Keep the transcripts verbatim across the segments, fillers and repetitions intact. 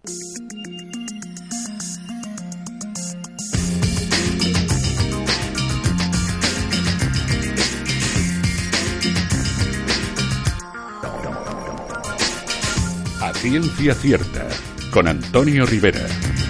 A Ciencia Cierta, con Antonio Rivera.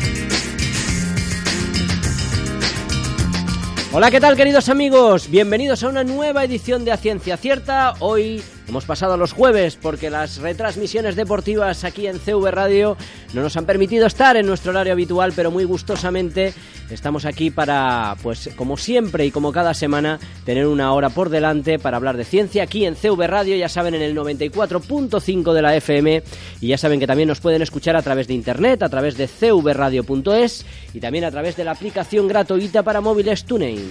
Hola, ¿qué tal, queridos amigos? Bienvenidos a una nueva edición de A Ciencia Cierta. Hoy hemos pasado a los jueves porque las retransmisiones deportivas aquí en C V Radio no nos han permitido estar en nuestro horario habitual, pero muy gustosamente estamos aquí para, pues como siempre y como cada semana, tener una hora por delante para hablar de ciencia aquí en C V Radio, ya saben, en el noventa y cuatro punto cinco de la F M, y ya saben que también nos pueden escuchar a través de internet, a través de c v radio punto es y también a través de la aplicación gratuita para móviles TuneIn.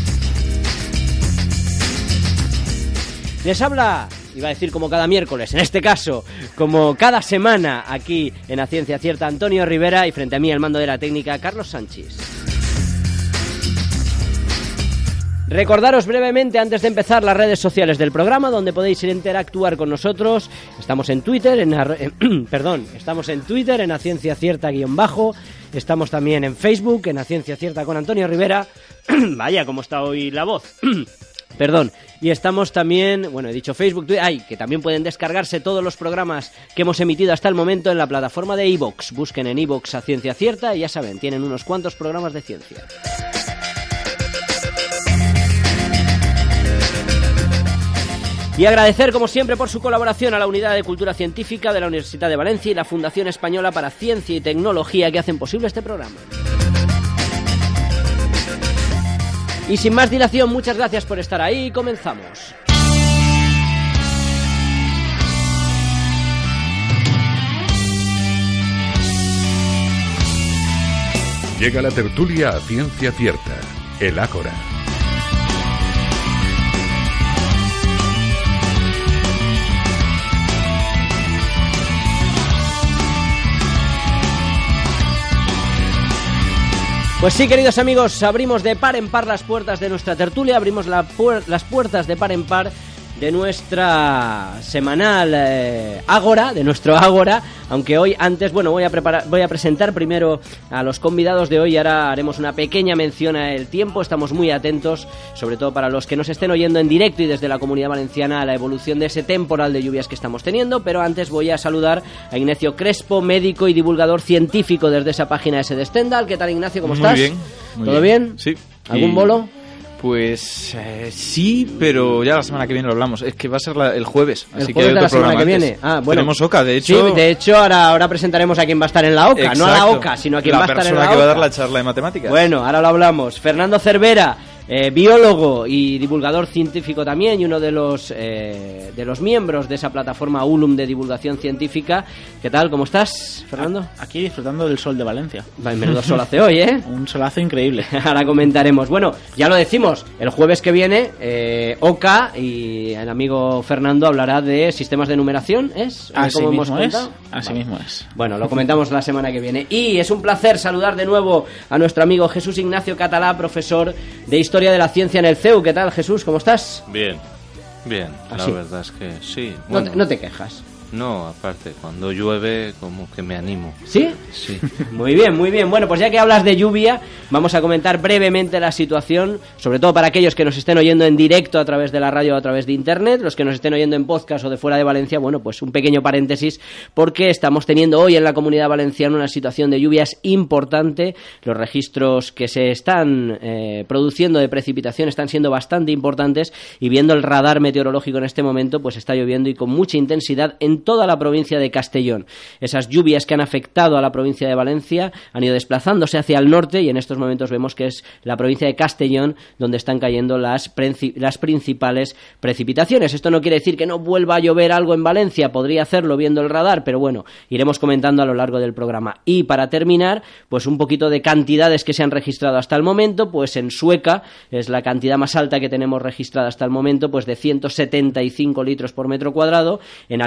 Les habla, iba a decir como cada miércoles, en este caso, como cada semana aquí en A Ciencia Cierta, Antonio Rivera, y frente a mí al mando de la técnica, Carlos Sánchez. Recordaros brevemente, antes de empezar, las redes sociales del programa, donde podéis interactuar con nosotros. Estamos en Twitter, en, en perdón, estamos en Twitter, en A Ciencia Cierta guión bajo. Estamos también en Facebook, en A Ciencia Cierta con Antonio Rivera. Vaya, cómo está hoy la voz. Perdón. Y estamos también, bueno, he dicho Facebook, Twitter, ay, que también pueden descargarse todos los programas que hemos emitido hasta el momento en la plataforma de iVoox. Busquen en iVoox A Ciencia Cierta y ya saben, tienen unos cuantos programas de ciencia. Y agradecer, como siempre, por su colaboración a la Unidad de Cultura Científica de la Universidad de Valencia y la Fundación Española para Ciencia y Tecnología, que hacen posible este programa. Y sin más dilación, muchas gracias por estar ahí y comenzamos. Llega la tertulia A Ciencia Cierta, el Ágora. Pues sí, queridos amigos, abrimos de par en par las puertas de nuestra tertulia, abrimos la puer- las puertas de par en par de nuestra semanal eh, Ágora, de nuestro Ágora, aunque hoy antes, bueno, voy a preparar, voy a presentar primero a los convidados de hoy y ahora haremos una pequeña mención al tiempo. Estamos muy atentos, sobre todo para los que nos estén oyendo en directo y desde la Comunidad Valenciana, a la evolución de ese temporal de lluvias que estamos teniendo, pero antes voy a saludar a Ignacio Crespo, médico y divulgador científico desde esa página S de Stendhal. ¿Qué tal, Ignacio? ¿Cómo muy estás? Bien, muy ¿Todo bien? bien? Sí. ¿Algún y... bolo? Pues eh, sí, pero ya la semana que viene lo hablamos. Es que va a ser la, el jueves, El así jueves que de la semana que antes. viene. Ah, bueno. Tenemos Oca, de hecho. Sí, de hecho ahora, ahora presentaremos a quién va a estar en la Oca. Exacto. No a la Oca, sino a quién la va a estar en la persona Oca. que va a dar la charla de matemáticas. Bueno, ahora lo hablamos. Fernando Cervera, eh, biólogo y divulgador científico también, y uno de los eh, de los miembros de esa plataforma Ulum de divulgación científica. ¿Qué tal? ¿Cómo estás, Fernando? Aquí disfrutando del sol de Valencia. Va, menudo sol hace hoy, ¿eh? Un solazo increíble. Ahora comentaremos. Bueno, ya lo decimos, el jueves que viene eh, Oca y el amigo Fernando hablará de sistemas de numeración, ¿es? Así ¿Cómo mismo hemos es. contado? Así Vale. mismo es. Bueno, lo comentamos la semana que viene. Y es un placer saludar de nuevo a nuestro amigo Jesús Ignacio Catalá, profesor de Historia de la Ciencia en el C E U. ¿Qué tal, Jesús? ¿Cómo estás? Bien, bien, ¿Ah, la sí? verdad es que sí. No, Bueno, te, no te quejas. no, aparte, cuando llueve como que me animo. ¿Sí? Sí. Muy bien, muy bien. Bueno, pues ya que hablas de lluvia, vamos a comentar brevemente la situación, sobre todo para aquellos que nos estén oyendo en directo a través de la radio o a través de internet, los que nos estén oyendo en podcast o de fuera de Valencia. Bueno, pues un pequeño paréntesis, porque estamos teniendo hoy en la Comunidad Valenciana una situación de lluvias importante. Los registros que se están eh, produciendo de precipitación están siendo bastante importantes, y viendo el radar meteorológico en este momento, pues está lloviendo y con mucha intensidad en toda la provincia de Castellón. Esas lluvias que han afectado a la provincia de Valencia han ido desplazándose hacia el norte, y en estos momentos vemos que es la provincia de Castellón donde están cayendo las, princi- las principales precipitaciones. Esto no quiere decir que no vuelva a llover algo en Valencia, podría hacerlo viendo el radar, pero bueno, iremos comentando a lo largo del programa. Y para terminar, pues un poquito de cantidades que se han registrado hasta el momento. Pues en Sueca es la cantidad más alta que tenemos registrada hasta el momento, pues de ciento setenta y cinco litros por metro cuadrado. En Almenara,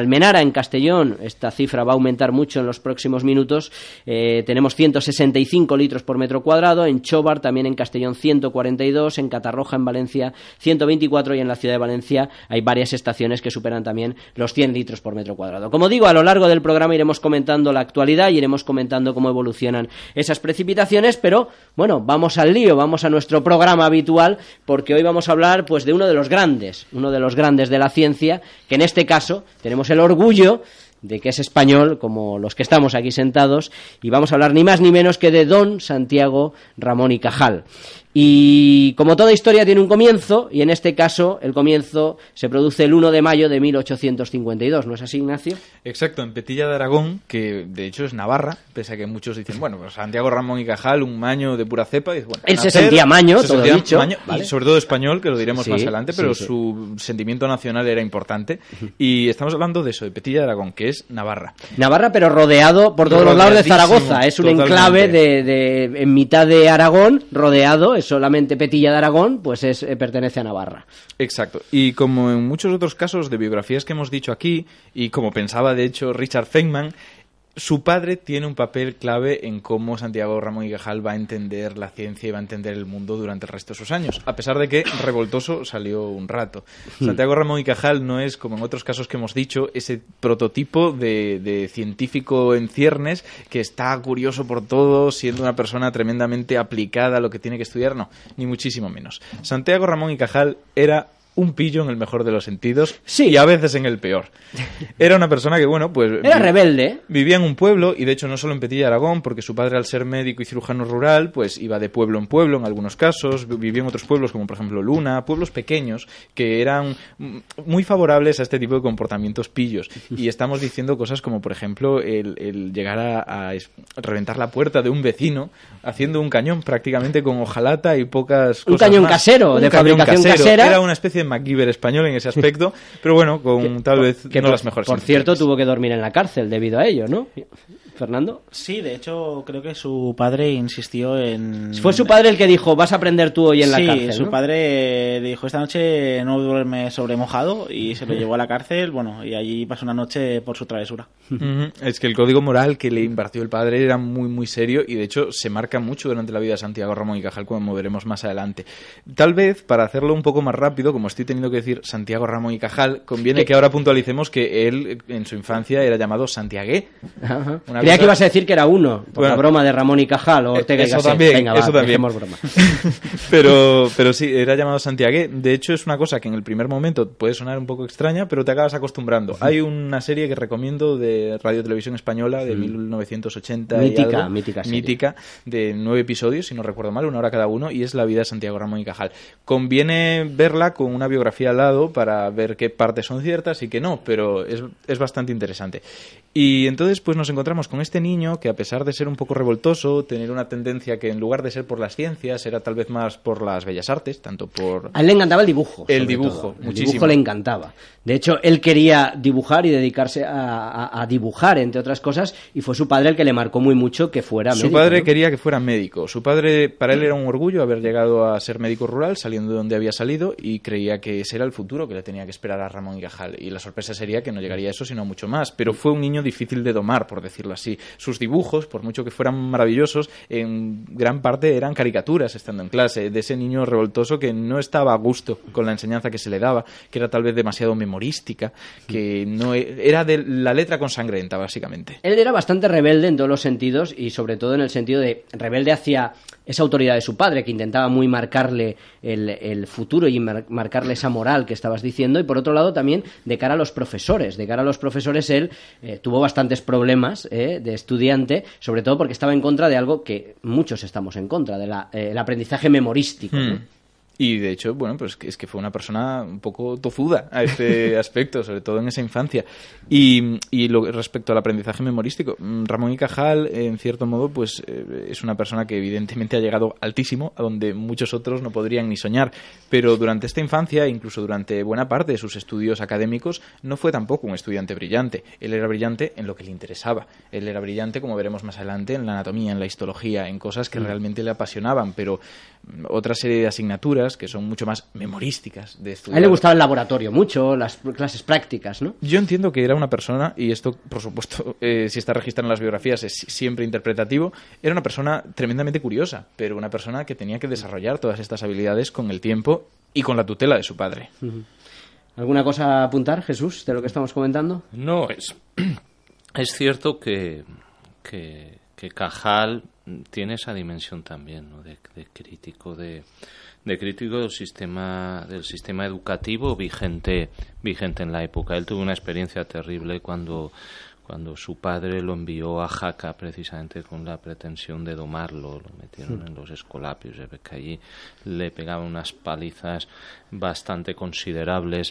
en Castellón, esta cifra va a aumentar mucho en los próximos minutos, eh, tenemos ciento sesenta y cinco litros por metro cuadrado, en Chobar también en Castellón ciento cuarenta y dos, en Catarroja en Valencia ciento veinticuatro y en la ciudad de Valencia hay varias estaciones que superan también los cien litros por metro cuadrado. Como digo, a lo largo del programa iremos comentando la actualidad y iremos comentando cómo evolucionan esas precipitaciones, pero bueno, vamos al lío, vamos a nuestro programa habitual, porque hoy vamos a hablar pues de uno de los grandes, uno de los grandes de la ciencia, que en este caso tenemos el orgullo de que es español, como los que estamos aquí sentados, y vamos a hablar ni más ni menos que de don Santiago Ramón y Cajal. Y como toda historia tiene un comienzo, y en este caso el comienzo se produce el uno de mayo de mil ochocientos cincuenta y dos, ¿no es así, Ignacio? Exacto, en Petilla de Aragón, que de hecho es Navarra, pese a que muchos dicen, bueno, pues Santiago Ramón y Cajal, un maño de pura cepa. Y, bueno, él se nacer, sentía maño, se todo sentía dicho. Maño, ¿vale? Y sobre todo español, que lo diremos sí, más adelante, pero sí, sí. su sentimiento nacional era importante. Y estamos hablando de eso, de Petilla de Aragón, que es Navarra. Navarra, pero rodeado por todos los lados de Zaragoza. Es un totalmente. enclave de, de, en mitad de Aragón, rodeado, es solamente Petilla de Aragón, pues es, eh, pertenece a Navarra. Exacto. Y como en muchos otros casos de biografías que hemos dicho aquí, y como pensaba de hecho Richard Feynman, su padre tiene un papel clave en cómo Santiago Ramón y Cajal va a entender la ciencia y va a entender el mundo durante el resto de sus años, a pesar de que revoltoso salió un rato. Santiago Ramón y Cajal no es, como en otros casos que hemos dicho, ese prototipo de, de científico en ciernes que está curioso por todo, siendo una persona tremendamente aplicada a lo que tiene que estudiar. No, ni muchísimo menos. Santiago Ramón y Cajal era un pillo en el mejor de los sentidos, sí, y a veces en el peor. Era una persona que, bueno, pues... Era rebelde. Vivía en un pueblo, y de hecho no solo en Petilla de Aragón, porque su padre, al ser médico y cirujano rural, pues iba de pueblo en pueblo en algunos casos, vivía en otros pueblos como por ejemplo Luna, pueblos pequeños que eran muy favorables a este tipo de comportamientos pillos. Y estamos diciendo cosas como, por ejemplo, el, el llegar a, a reventar la puerta de un vecino haciendo un cañón prácticamente con hojalata y pocas cosas. Un cañón más. casero, un de cañón fabricación casero. casera. Era una especie de MacGyver español en ese aspecto, pero bueno, con que, tal vez que no por, las mejores Por intenciones. cierto, tuvo que dormir en la cárcel debido a ello, ¿no? Fernando. Sí, de hecho, creo que su padre insistió en... Fue su padre el que dijo, vas a aprender tú hoy en la sí, cárcel, su ¿no? padre le dijo, esta noche no duerme sobre mojado, y se lo llevó a la cárcel, bueno, y allí pasó una noche por su travesura. Uh-huh. Es que el código moral que le impartió el padre era muy, muy serio, y de hecho se marca mucho durante la vida de Santiago Ramón y Cajal, como veremos más adelante. Tal vez, para hacerlo un poco más rápido, como estoy teniendo que decir Santiago Ramón y Cajal, conviene ¿Qué? que ahora puntualicemos que él, en su infancia, era llamado Santiagué. Ajá. Una Creía cosa... que ibas a decir que era uno, por Bueno, la broma de Ramón y Cajal, o Ortega y eso Gasset. también, Venga, eso va, también. dejemos broma. pero, pero sí, era llamado Santiagué. De hecho, es una cosa que en el primer momento puede sonar un poco extraña, pero te acabas acostumbrando. Hay una serie que recomiendo de Radio Televisión Española de mil novecientos ochenta Mítica, y algo, mítica serie. mítica, de nueve episodios, si no recuerdo mal, una hora cada uno, y es la vida de Santiago Ramón y Cajal. Conviene verla con una biografía al lado para ver qué partes son ciertas y qué no, pero es, es bastante interesante. Y entonces pues nos encontramos con este niño que, a pesar de ser un poco revoltoso, tener una tendencia que en lugar de ser por las ciencias era tal vez más por las bellas artes, tanto por... A él le encantaba el dibujo. El sobre dibujo, todo. El muchísimo. dibujo le encantaba. De hecho, él quería dibujar y dedicarse a, a, a dibujar, entre otras cosas, y fue su padre el que le marcó muy mucho que fuera Su médico. padre ¿no? quería que fuera médico. Su padre, para él era un orgullo haber llegado a ser médico rural, saliendo de donde había salido, y creía que ese era el futuro que le tenía que esperar a Ramón y Cajal. Y la sorpresa sería que no llegaría a eso, sino mucho más. Pero fue un niño difícil de domar, por decirlo así. Sus dibujos, por mucho que fueran maravillosos, en gran parte eran caricaturas estando en clase, de ese niño revoltoso que no estaba a gusto con la enseñanza que se le daba, que era tal vez demasiado memorística, que no e- era de la letra con sangrienta, básicamente. Él era bastante rebelde en todos los sentidos, y sobre todo en el sentido de rebelde hacia esa autoridad de su padre, que intentaba muy marcarle el, el futuro y mar- marcarle esa moral que estabas diciendo, y por otro lado también de cara a los profesores. De cara a los profesores él eh, tuvo bastantes problemas eh, de estudiante, sobre todo porque estaba en contra de algo que muchos estamos en contra, del eh, el aprendizaje memorístico, Hmm. ¿no? Y de hecho, bueno, pues es que fue una persona un poco tozuda a este aspecto, sobre todo en esa infancia. Y, y lo, respecto al aprendizaje memorístico, Ramón y Cajal, en cierto modo, pues eh, es una persona que evidentemente ha llegado altísimo, a donde muchos otros no podrían ni soñar. Pero durante esta infancia, incluso durante buena parte de sus estudios académicos, no fue tampoco un estudiante brillante. Él era brillante en lo que le interesaba. Él era brillante, como veremos más adelante, en la anatomía, en la histología, en cosas que mm. realmente le apasionaban. Pero otra serie de asignaturas asignaturas que son mucho más memorísticas de estudiar. A él le gustaba el laboratorio mucho, las clases prácticas, ¿no? Yo entiendo que era una persona, y esto, por supuesto, eh, si está registrado en las biografías es siempre interpretativo, era una persona tremendamente curiosa, pero una persona que tenía que desarrollar todas estas habilidades con el tiempo y con la tutela de su padre. Uh-huh. ¿Alguna cosa a apuntar, Jesús, de lo que estamos comentando? No, es, es cierto que, que, que Cajal tiene esa dimensión también, ¿no? de, de crítico de, de crítico del sistema del sistema educativo vigente vigente en la época. Él tuvo una experiencia terrible cuando cuando su padre lo envió a Jaca precisamente con la pretensión de domarlo, lo metieron sí. en los escolapios, se ve que allí le pegaban unas palizas bastante considerables.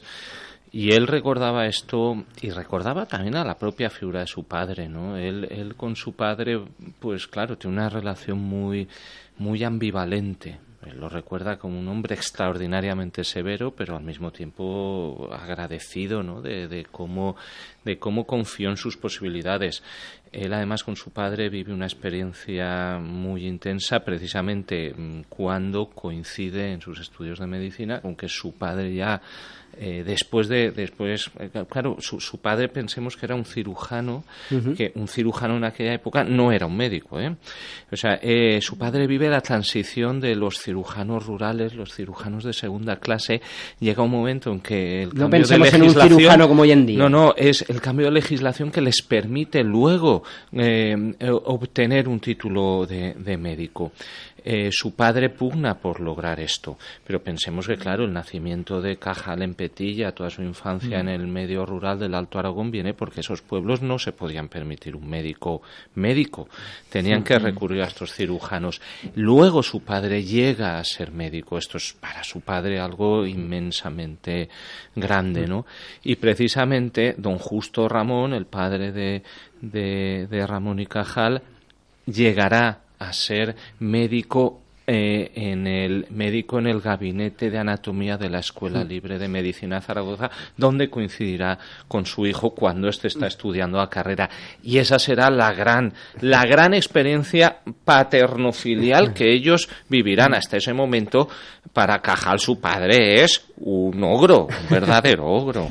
Y él recordaba esto y recordaba también a la propia figura de su padre, ¿no? Él, él con su padre, pues claro, tiene una relación muy, muy ambivalente. Él lo recuerda como un hombre extraordinariamente severo, pero al mismo tiempo agradecido, ¿no? De, de cómo, de cómo confió en sus posibilidades. Él, además, con su padre vive una experiencia muy intensa, precisamente cuando coincide en sus estudios de medicina con que su padre ya Eh, después de después eh, claro su, su padre, pensemos que era un cirujano, uh-huh. que un cirujano en aquella época no era un médico, ¿eh? O sea, eh, su padre vive la transición de los cirujanos rurales, los cirujanos de segunda clase. Llega un momento en que el no cambio pensemos de en un cirujano como hoy en día. No, no, es el cambio de legislación que les permite luego eh, obtener un título de, de médico. Eh, su padre pugna por lograr esto, pero pensemos que, claro, el nacimiento de Cajal en Petilla, toda su infancia mm. en el medio rural del Alto Aragón, viene porque esos pueblos no se podían permitir un médico médico, tenían mm. que recurrir a estos cirujanos. Luego su padre llega a ser médico, esto es para su padre algo inmensamente grande, ¿no? Y precisamente don Justo Ramón, el padre de, de, de Ramón y Cajal, llegará a ser médico eh, en el médico en el gabinete de anatomía de la Escuela Libre de Medicina de Zaragoza, donde coincidirá con su hijo cuando éste está estudiando la carrera, y esa será la gran la gran experiencia paterno-filial que ellos vivirán. Hasta ese momento, para Cajal, su padre es un ogro, un verdadero ogro.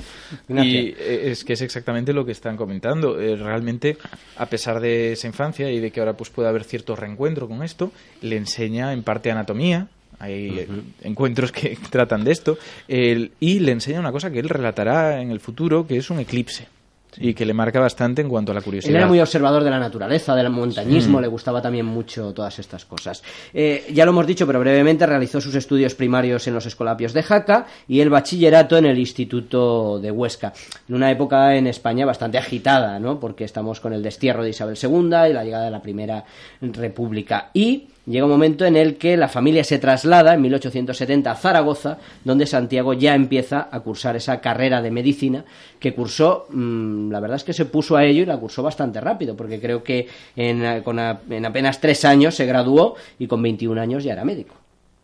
Y es que es exactamente lo que están comentando. Eh, realmente, a pesar de esa infancia y de que ahora pues puede haber cierto reencuentro con esto, le enseña en parte anatomía. Hay uh-huh. encuentros que tratan de esto. Eh, y le enseña una cosa que él relatará en el futuro, que es un eclipse. Sí. Y que le marca bastante en cuanto a la curiosidad. Él era muy observador de la naturaleza, del montañismo, sí. le gustaba también mucho todas estas cosas. Eh, ya lo hemos dicho, pero brevemente, realizó sus estudios primarios en los escolapios de Jaca y el bachillerato en el Instituto de Huesca. En una época en España bastante agitada, ¿no? Porque estamos con el destierro de Isabel segunda y la llegada de la Primera República. Y llega un momento en el que la familia se traslada en mil ochocientos setenta a Zaragoza, donde Santiago ya empieza a cursar esa carrera de medicina que cursó, mmm, la verdad es que se puso a ello y la cursó bastante rápido, porque creo que en, con a, en apenas tres años se graduó y con veintiún años ya era médico,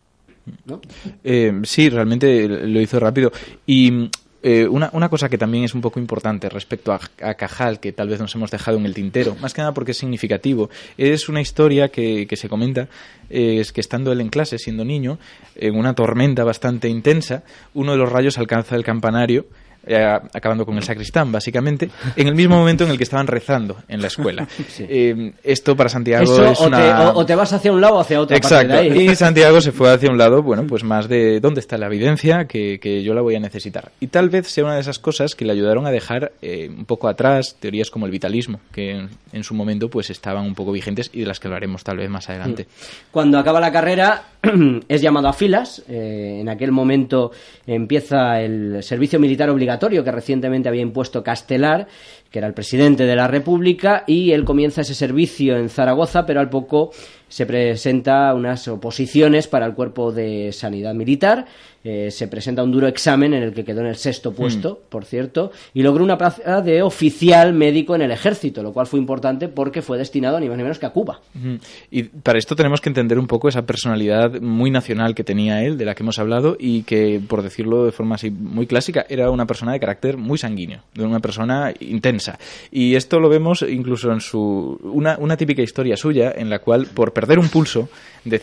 ¿no? Eh, sí, realmente lo hizo rápido. Y Eh, una, una cosa que también es un poco importante respecto a, a Cajal, que tal vez nos hemos dejado en el tintero, más que nada porque es significativo, es una historia que, que se comenta, eh, es que estando él en clase, siendo niño, en una tormenta bastante intensa, uno de los rayos alcanza el campanario, eh, acabando con el sacristán, básicamente, en el mismo momento en el que estaban rezando en la escuela. Sí. Eh, esto para Santiago Eso, es o una... Te, o, o te vas hacia un lado o hacia otro. Exacto, y Santiago se fue hacia un lado, bueno, pues más de dónde está la evidencia, que, que yo la voy a necesitar. Y tal vez sea una de esas cosas que le ayudaron a dejar eh, un poco atrás teorías como el vitalismo, que en, en su momento pues estaban un poco vigentes y de las que hablaremos tal vez más adelante. Cuando acaba la carrera es llamado a filas, eh, en aquel momento empieza el servicio militar obligatorio que recientemente había impuesto Castelar, que era el presidente de la República, y él comienza ese servicio en Zaragoza, pero al poco se presenta unas oposiciones para el cuerpo de sanidad militar, eh, se presenta un duro examen en el que quedó en el sexto puesto, mm. por cierto, y logró una plaza de oficial médico en el ejército, lo cual fue importante porque fue destinado ni más ni menos que a Cuba. Mm. Y para esto tenemos que entender un poco esa personalidad muy nacional que tenía él, de la que hemos hablado, y que, por decirlo de forma así muy clásica, era una persona de carácter muy sanguíneo, de una persona intensa. Y esto lo vemos incluso en su una, una típica historia suya, en la cual, por perder un pulso, decide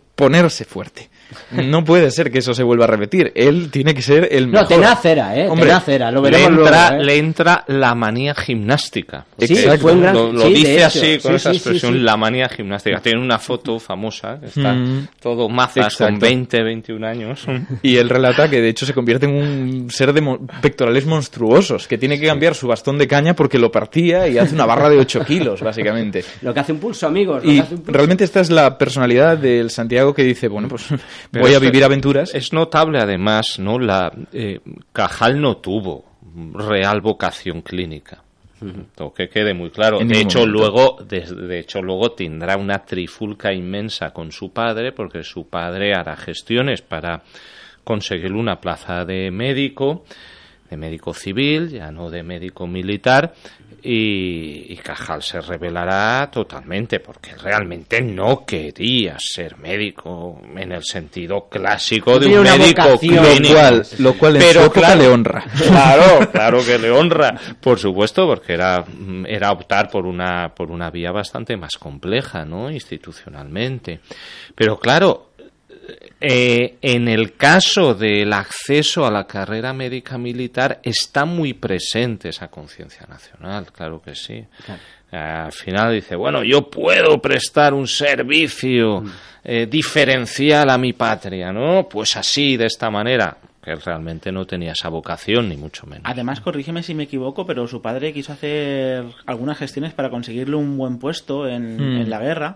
ponerse fuerte. No puede ser que eso se vuelva a repetir. Él tiene que ser el mejor. No, tenaz era, ¿eh? Hombre, tenaz era, lo Le veremos entra, luego, ¿eh? le entra la manía gimnástica. Sí, Exacto. fue un gran... Lo, lo sí, de dice hecho. así, con Sí, esa sí, expresión, sí, sí. la manía gimnástica. Tiene una foto famosa, que está Mm. todo mazas con Exacto. veinte, veintiún años. Y él relata que de hecho se convierte en un ser de mo- pectorales monstruosos, que tiene que cambiar su bastón de caña porque lo partía y hace una barra de ocho kilos, básicamente. Lo que hace un pulso, amigos. Lo Y que hace un pulso. realmente esta es la personalidad del Santiago que dice, bueno, pues Pero voy a es que vivir aventuras. Es notable, además, ¿no? La, eh, Cajal no tuvo real vocación clínica. Tengo que quede muy claro. En De ningún hecho, momento. luego, de, de hecho, luego tendrá una trifulca inmensa con su padre, porque su padre hará gestiones para conseguir una plaza de médico, de médico civil, ya no de médico militar, y, y Cajal se rebelará totalmente, porque realmente no quería ser médico en el sentido clásico de Tiene un una médico vocación. Lo clínico. cual, lo cual en Pero su época claro, le honra. Claro, claro que le honra, por supuesto, porque era, era optar por una, por una vía bastante más compleja, ¿no? Institucionalmente. Pero claro, eh, en el caso del acceso a la carrera médica militar está muy presente esa conciencia nacional, claro que sí. Claro. Al final dice, bueno, yo puedo prestar un servicio eh, diferencial a mi patria, ¿no? Pues así, de esta manera. Que él realmente no tenía esa vocación, ni mucho menos. Además, corrígeme si me equivoco, pero su padre quiso hacer algunas gestiones para conseguirle un buen puesto en, Mm. en la guerra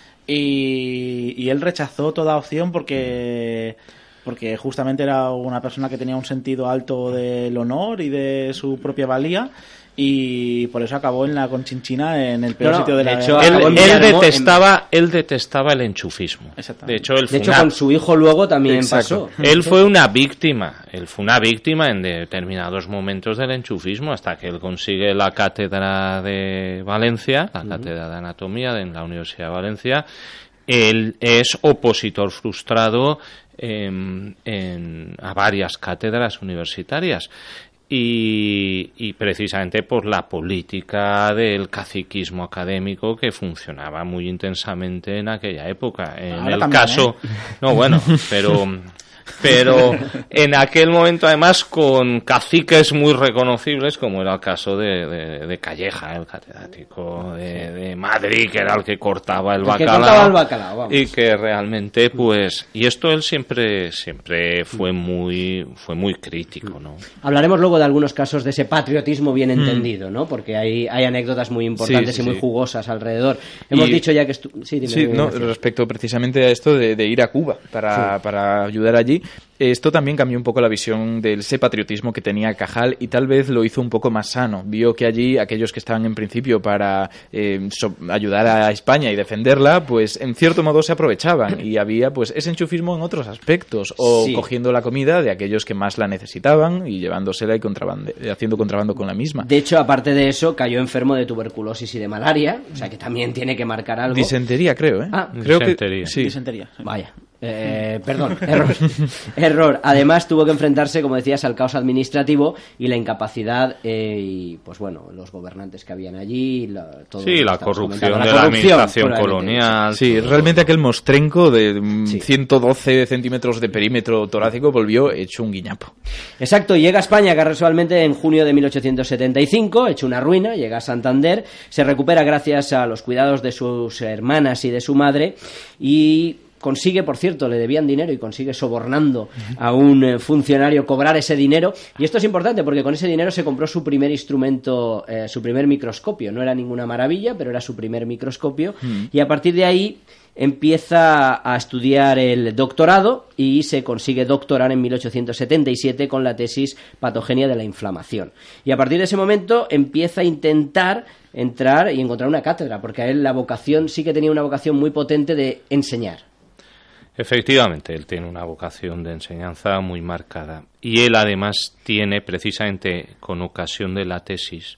y, y él rechazó toda opción porque porque justamente era una persona que tenía un sentido alto del honor y de su propia valía y por eso acabó en la Conchinchina en el peor No, no, sitio de, de la hecho, guerra. Él, acabó en él Villarmo- detestaba, él detestaba el enchufismo. Exactamente. De hecho, el De hecho, FUNAP- con su hijo luego también Exacto. pasó. Él fue una víctima, él fue una víctima en determinados momentos del enchufismo hasta que él consigue la cátedra de Valencia, la cátedra de anatomía de en la Universidad de Valencia. Él es opositor frustrado en- en- a varias cátedras universitarias. Y, y precisamente por la política del caciquismo académico que funcionaba muy intensamente en aquella época. En Ahora el también, caso, ¿eh? no, bueno, pero pero en aquel momento además con caciques muy reconocibles como era el caso de, de, de Calleja, el catedrático de, de Madrid, que era el que cortaba el El que bacalao, cortaba el bacalao, vamos. y que realmente pues y esto él siempre siempre fue muy fue muy crítico, ¿no? Hablaremos luego de algunos casos de ese patriotismo bien entendido, ¿no? Porque hay, hay anécdotas muy importantes Sí, sí, y muy sí. jugosas alrededor. Hemos Y- dicho ya que... estu- Sí, dime, Sí, dime, no, Ignacio. respecto precisamente a esto de, de ir a Cuba para, para ayudar allí, esto también cambió un poco la visión de ese patriotismo que tenía Cajal y tal vez lo hizo un poco más sano. Vio que allí aquellos que estaban en principio para eh, so- ayudar a España y defenderla, pues en cierto modo se aprovechaban y había pues ese enchufismo en otros aspectos o Sí. cogiendo la comida de aquellos que más la necesitaban y llevándosela y contrabande- haciendo contrabando con la misma. De hecho, aparte de eso, cayó enfermo de tuberculosis y de malaria, o sea que también tiene que marcar algo. Disentería, creo, ¿eh? Ah. creo Disentería. que sí. Disentería, sí. Vaya. Eh, perdón, error. Error. Además tuvo que enfrentarse, como decías, al caos administrativo y la incapacidad eh, y, pues bueno, los gobernantes que habían allí. La, todo lo Sí, que la estamos corrupción comentando. de la corrupción, administración probablemente. colonial. Sí, todo. realmente aquel mostrenco de mm, Sí. ciento doce centímetros de perímetro torácico volvió hecho un guiñapo. Exacto, llega a España casualmente en junio de mil ochocientos setenta y cinco, hecho una ruina, llega a Santander, se recupera gracias a los cuidados de sus hermanas y de su madre y consigue, por cierto, le debían dinero y consigue sobornando a un eh, funcionario cobrar ese dinero. Y esto es importante porque con ese dinero se compró su primer instrumento, eh, su primer microscopio. No era ninguna maravilla, pero era su primer microscopio. Y a partir de ahí empieza a estudiar el doctorado y se consigue doctorar en mil ochocientos setenta y siete con la tesis Patogenia de la inflamación. Y a partir de ese momento empieza a intentar entrar y encontrar una cátedra, porque a él la vocación sí que tenía una vocación muy potente de enseñar. Efectivamente, él tiene una vocación de enseñanza muy marcada. Y él además tiene, precisamente con ocasión de la tesis,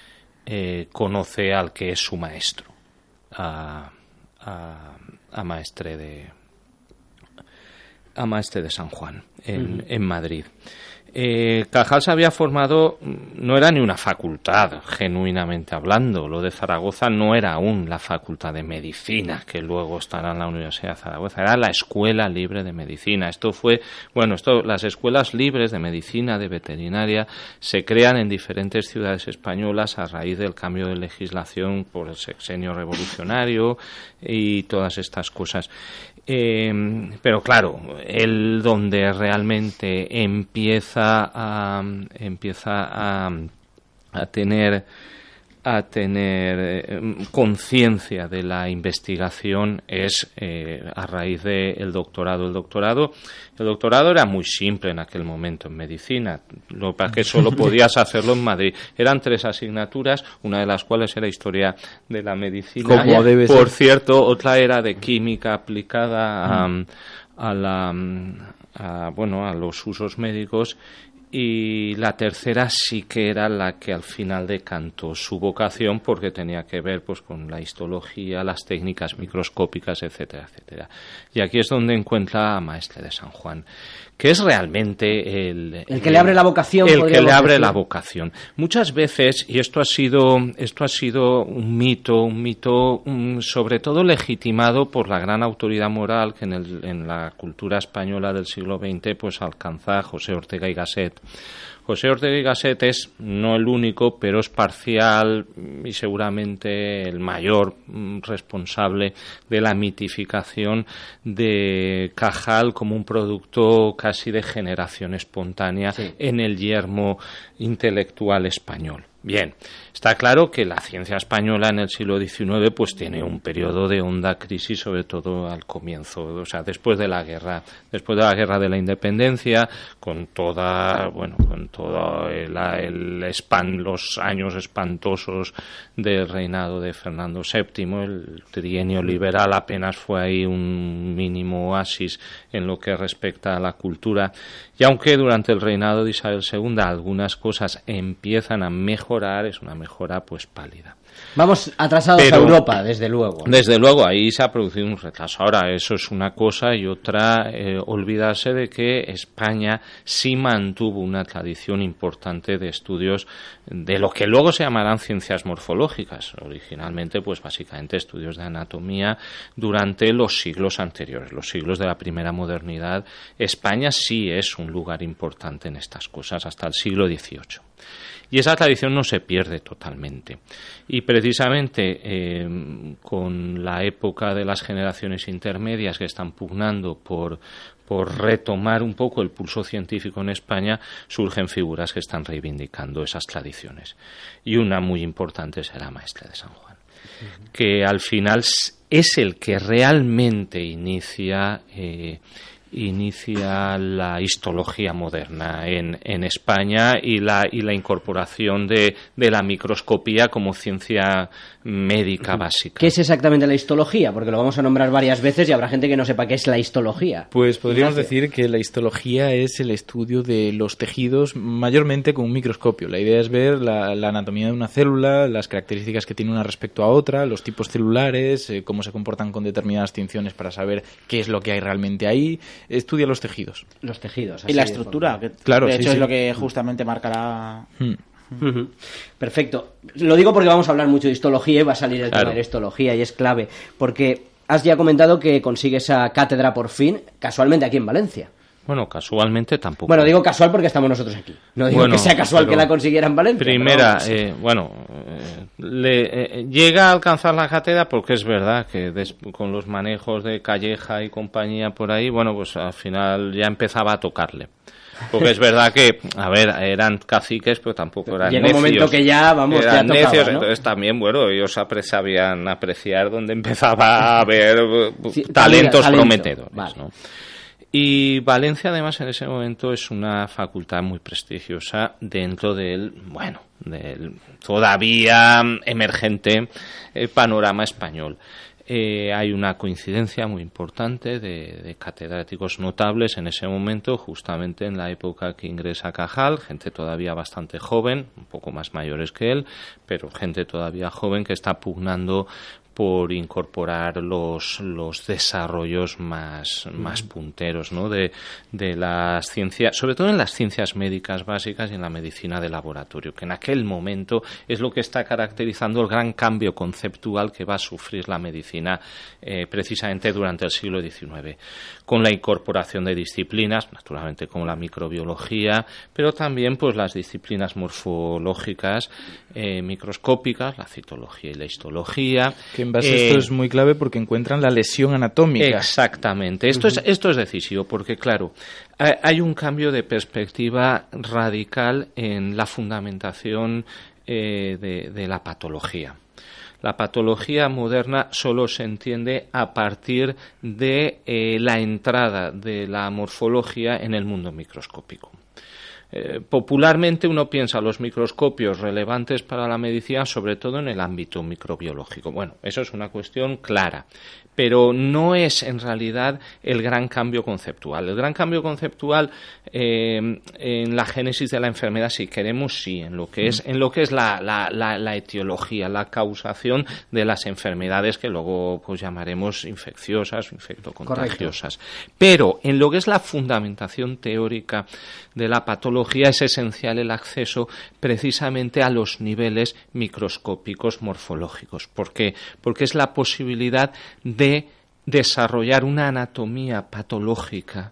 eh, conoce al que es su maestro, a, a, a maestre de... a maestre de San Juan en, uh-huh. en Madrid. Eh, Cajal se había formado, no era ni una facultad, genuinamente hablando. Lo de Zaragoza no era aún la facultad de medicina, que luego estará en la Universidad de Zaragoza, era la Escuela Libre de Medicina. Esto fue, bueno, esto, las escuelas libres de medicina, de veterinaria, se crean en diferentes ciudades españolas a raíz del cambio de legislación por el sexenio revolucionario y todas estas cosas. Eh, pero claro, él donde realmente empieza a empieza a, a tener a tener eh, conciencia de la investigación es eh, a raíz del doctorado. El doctorado el doctorado era muy simple en aquel momento en medicina, lo para que solo podías hacerlo en Madrid. Eran tres asignaturas, una de las cuales era historia de la medicina. Como debe Por ser. cierto, otra era de química aplicada a, a la a, bueno, a los usos médicos. Y la tercera sí que era la que al final decantó su vocación, porque tenía que ver pues con la histología, las técnicas microscópicas, etcétera, etcétera. Y aquí es donde encuentra a maestre de San Juan, que es realmente el, el que le abre la vocación. El que le abre decir. la vocación. Muchas veces, y esto ha sido esto ha sido un mito, un mito um, sobre todo legitimado por la gran autoridad moral que en, el, en la cultura española del siglo veinte pues alcanza José Ortega y Gasset. José Ortega y Gasset es no el único, pero es parcial y seguramente el mayor responsable de la mitificación de Cajal como un producto casi de generación espontánea sí. en el yermo intelectual español. Bien, está claro que la ciencia española en el siglo diecinueve pues tiene un periodo de honda crisis, sobre todo al comienzo, o sea, después de la guerra, después de la guerra de la independencia, con toda, bueno, con todo el, el espan, los años espantosos del reinado de Fernando séptimo, el trienio liberal apenas fue ahí un mínimo oasis en lo que respecta a la cultura, y aunque durante el reinado de Isabel segunda algunas cosas empiezan a mejorar, es una mejora pues pálida. Vamos atrasados Pero, a Europa, desde luego. Desde luego, ahí se ha producido un retraso. Ahora, eso es una cosa, y otra, eh, olvidarse de que España sí mantuvo una tradición importante de estudios de lo que luego se llamarán ciencias morfológicas. Originalmente, pues básicamente estudios de anatomía durante los siglos anteriores, los siglos de la primera modernidad. España sí es un lugar importante en estas cosas, hasta el siglo dieciocho. Y esa tradición no se pierde totalmente. Y precisamente eh, con la época de las generaciones intermedias que están pugnando por, por retomar un poco el pulso científico en España, surgen figuras que están reivindicando esas tradiciones. Y una muy importante será maestre de San Juan, uh-huh. que al final es el que realmente inicia... Eh, inicia la histología moderna en, en España y la, y la incorporación de, de la microscopía como ciencia médica básica. ¿Qué es exactamente la histología? Porque lo vamos a nombrar varias veces y habrá gente que no sepa qué es la histología. Pues podríamos Ignacio. decir que la histología es el estudio de los tejidos mayormente con un microscopio. La idea es ver la, la anatomía de una célula, las características que tiene una respecto a otra, los tipos celulares, eh, cómo se comportan con determinadas tinciones para saber qué es lo que hay realmente ahí. Estudia los tejidos. Los tejidos. Y la estructura, que claro, de sí, hecho sí. es lo que justamente marcará... Hmm. Uh-huh. Perfecto. Lo digo porque vamos a hablar mucho de histología y va a salir el claro. tema de histología y es clave. Porque has ya comentado que consigue esa cátedra por fin, casualmente aquí en Valencia. Bueno, casualmente tampoco. Bueno, digo casual porque estamos nosotros aquí. No digo bueno, que sea casual que la consiguiera en Valencia. Primera, pero... eh, bueno, eh, le, eh, llega a alcanzar la cátedra porque es verdad que des, con los manejos de Calleja y compañía por ahí, bueno, pues al final ya empezaba a tocarle. Porque es verdad que, a ver, eran caciques, pero tampoco eran Llega necios. un momento que ya, vamos, eran ya tocaba, necios, ¿no? entonces también, bueno, ellos apre- sabían apreciar donde empezaba a haber Sí, talentos talento, prometedores, vale. ¿no? Y Valencia, además, en ese momento es una facultad muy prestigiosa dentro del, bueno, del todavía emergente eh, panorama español. Eh, hay una coincidencia muy importante de, de catedráticos notables en ese momento, justamente en la época que ingresa Cajal, gente todavía bastante joven, un poco más mayores que él, pero gente todavía joven que está pugnando por incorporar los, los desarrollos más, más punteros, ¿no? de, de las ciencias, sobre todo en las ciencias médicas básicas y en la medicina de laboratorio, que en aquel momento es lo que está caracterizando el gran cambio conceptual que va a sufrir la medicina eh, precisamente durante el siglo diecinueve, con la incorporación de disciplinas, naturalmente como la microbiología, pero también pues las disciplinas morfológicas eh, microscópicas, la citología y la histología. Que en base eh, a esto es muy clave porque encuentran la lesión anatómica. Exactamente. Esto, uh-huh. es, esto es decisivo porque, claro, hay un cambio de perspectiva radical en la fundamentación eh, de, de la patología. La patología moderna solo se entiende a partir de eh, la entrada de la morfología en el mundo microscópico. Eh, popularmente uno piensa los microscopios relevantes para la medicina, sobre todo en el ámbito microbiológico. Bueno, eso es una cuestión clara, pero no es en realidad el gran cambio conceptual. El gran cambio conceptual eh, en la génesis de la enfermedad, si queremos, sí, en lo que es, en lo que es la, la, la, la etiología, la causación de las enfermedades que luego pues llamaremos infecciosas o infectocontagiosas. Correcto. Pero en lo que es la fundamentación teórica de la patología, es esencial el acceso precisamente a los niveles microscópicos morfológicos. ¿Por qué? Porque es la posibilidad de desarrollar una anatomía patológica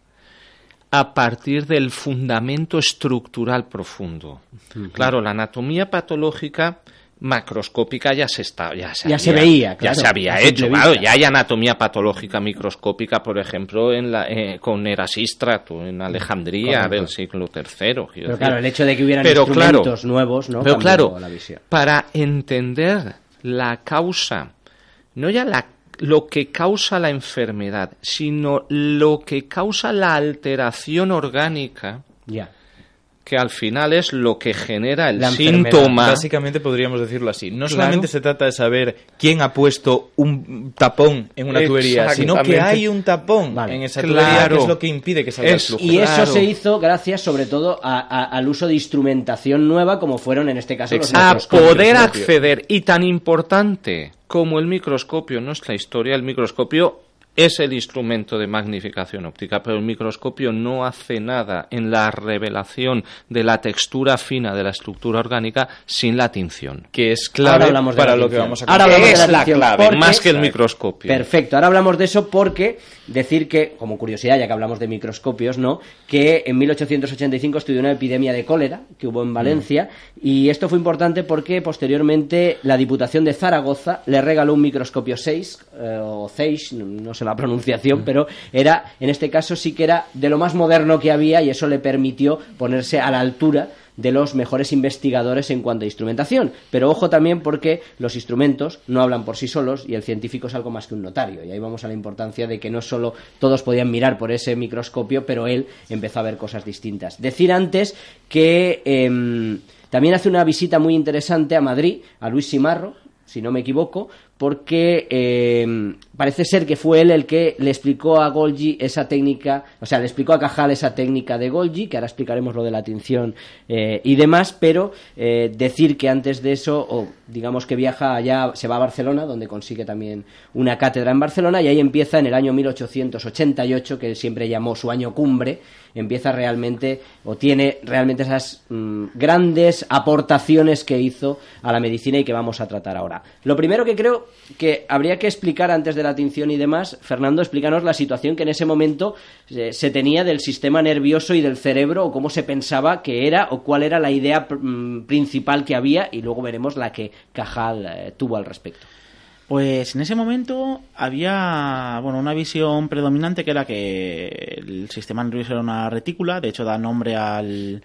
a partir del fundamento estructural profundo. Uh-huh. Claro, la anatomía patológica macroscópica ya se está ya se, ya había, se veía, claro, ya se había hecho, claro, ya hay anatomía patológica microscópica, por ejemplo, en la, eh, con Erasístrato en Alejandría. Correcto. Del siglo tercero. Pero decir. Claro, el hecho de que hubieran pero instrumentos claro, nuevos, ¿no? Pero claro, la visión. Para entender la causa, no ya la lo que causa la enfermedad, sino lo que causa la alteración orgánica. Ya. Que al final es lo que genera el la síntoma. Básicamente podríamos decirlo así. No claro. solamente se trata de saber quién ha puesto un tapón en una tubería, sino que hay un tapón vale. en esa claro. tubería que es lo que impide que salga es, el flujo. Y claro. eso se hizo gracias sobre todo a, a, al uso de instrumentación nueva, como fueron en este caso los a poder acceder, y tan importante como el microscopio en nuestra historia, el microscopio es el instrumento de magnificación óptica, pero el microscopio no hace nada en la revelación de la textura fina de la estructura orgánica sin la tinción. Que es clave para lo que vamos a contar. Ahora es la clave, porque, más que el microscopio. Perfecto, ahora hablamos de eso porque decir que, como curiosidad, ya que hablamos de microscopios, ¿no?, que en mil ochocientos ochenta y cinco estudió una epidemia de cólera que hubo en Valencia, mm. y esto fue importante porque posteriormente la Diputación de Zaragoza le regaló un microscopio seis, eh, o seis, no sé la pronunciación, mm. pero era, en este caso sí que era de lo más moderno que había, y eso le permitió ponerse a la altura de los mejores investigadores en cuanto a instrumentación. Pero ojo también, porque los instrumentos no hablan por sí solos y el científico es algo más que un notario, y ahí vamos a la importancia de que no solo todos podían mirar por ese microscopio, pero él empezó a ver cosas distintas. Decir antes que eh, también hace una visita muy interesante a Madrid, a Luis Simarro, si no me equivoco, porque eh, parece ser que fue él el que le explicó a Golgi esa técnica, o sea, le explicó a Cajal esa técnica de Golgi, que ahora explicaremos lo de la tinción eh, y demás, pero eh, decir que antes de eso, o digamos que viaja allá, se va a Barcelona, donde consigue también una cátedra en Barcelona, y ahí empieza en el año mil ochocientos ochenta y ocho, que él siempre llamó su año cumbre, empieza realmente, o tiene realmente esas mmm, grandes aportaciones que hizo a la medicina y que vamos a tratar ahora. Lo primero que creo que habría que explicar antes de la tinción y demás, Fernando, explícanos la situación que en ese momento eh, se tenía del sistema nervioso y del cerebro, o cómo se pensaba que era, o cuál era la idea pr- principal que había, y luego veremos la que Cajal eh, tuvo al respecto. Pues en ese momento había, bueno, una visión predominante que era que el sistema nervioso era una retícula. De hecho da nombre al,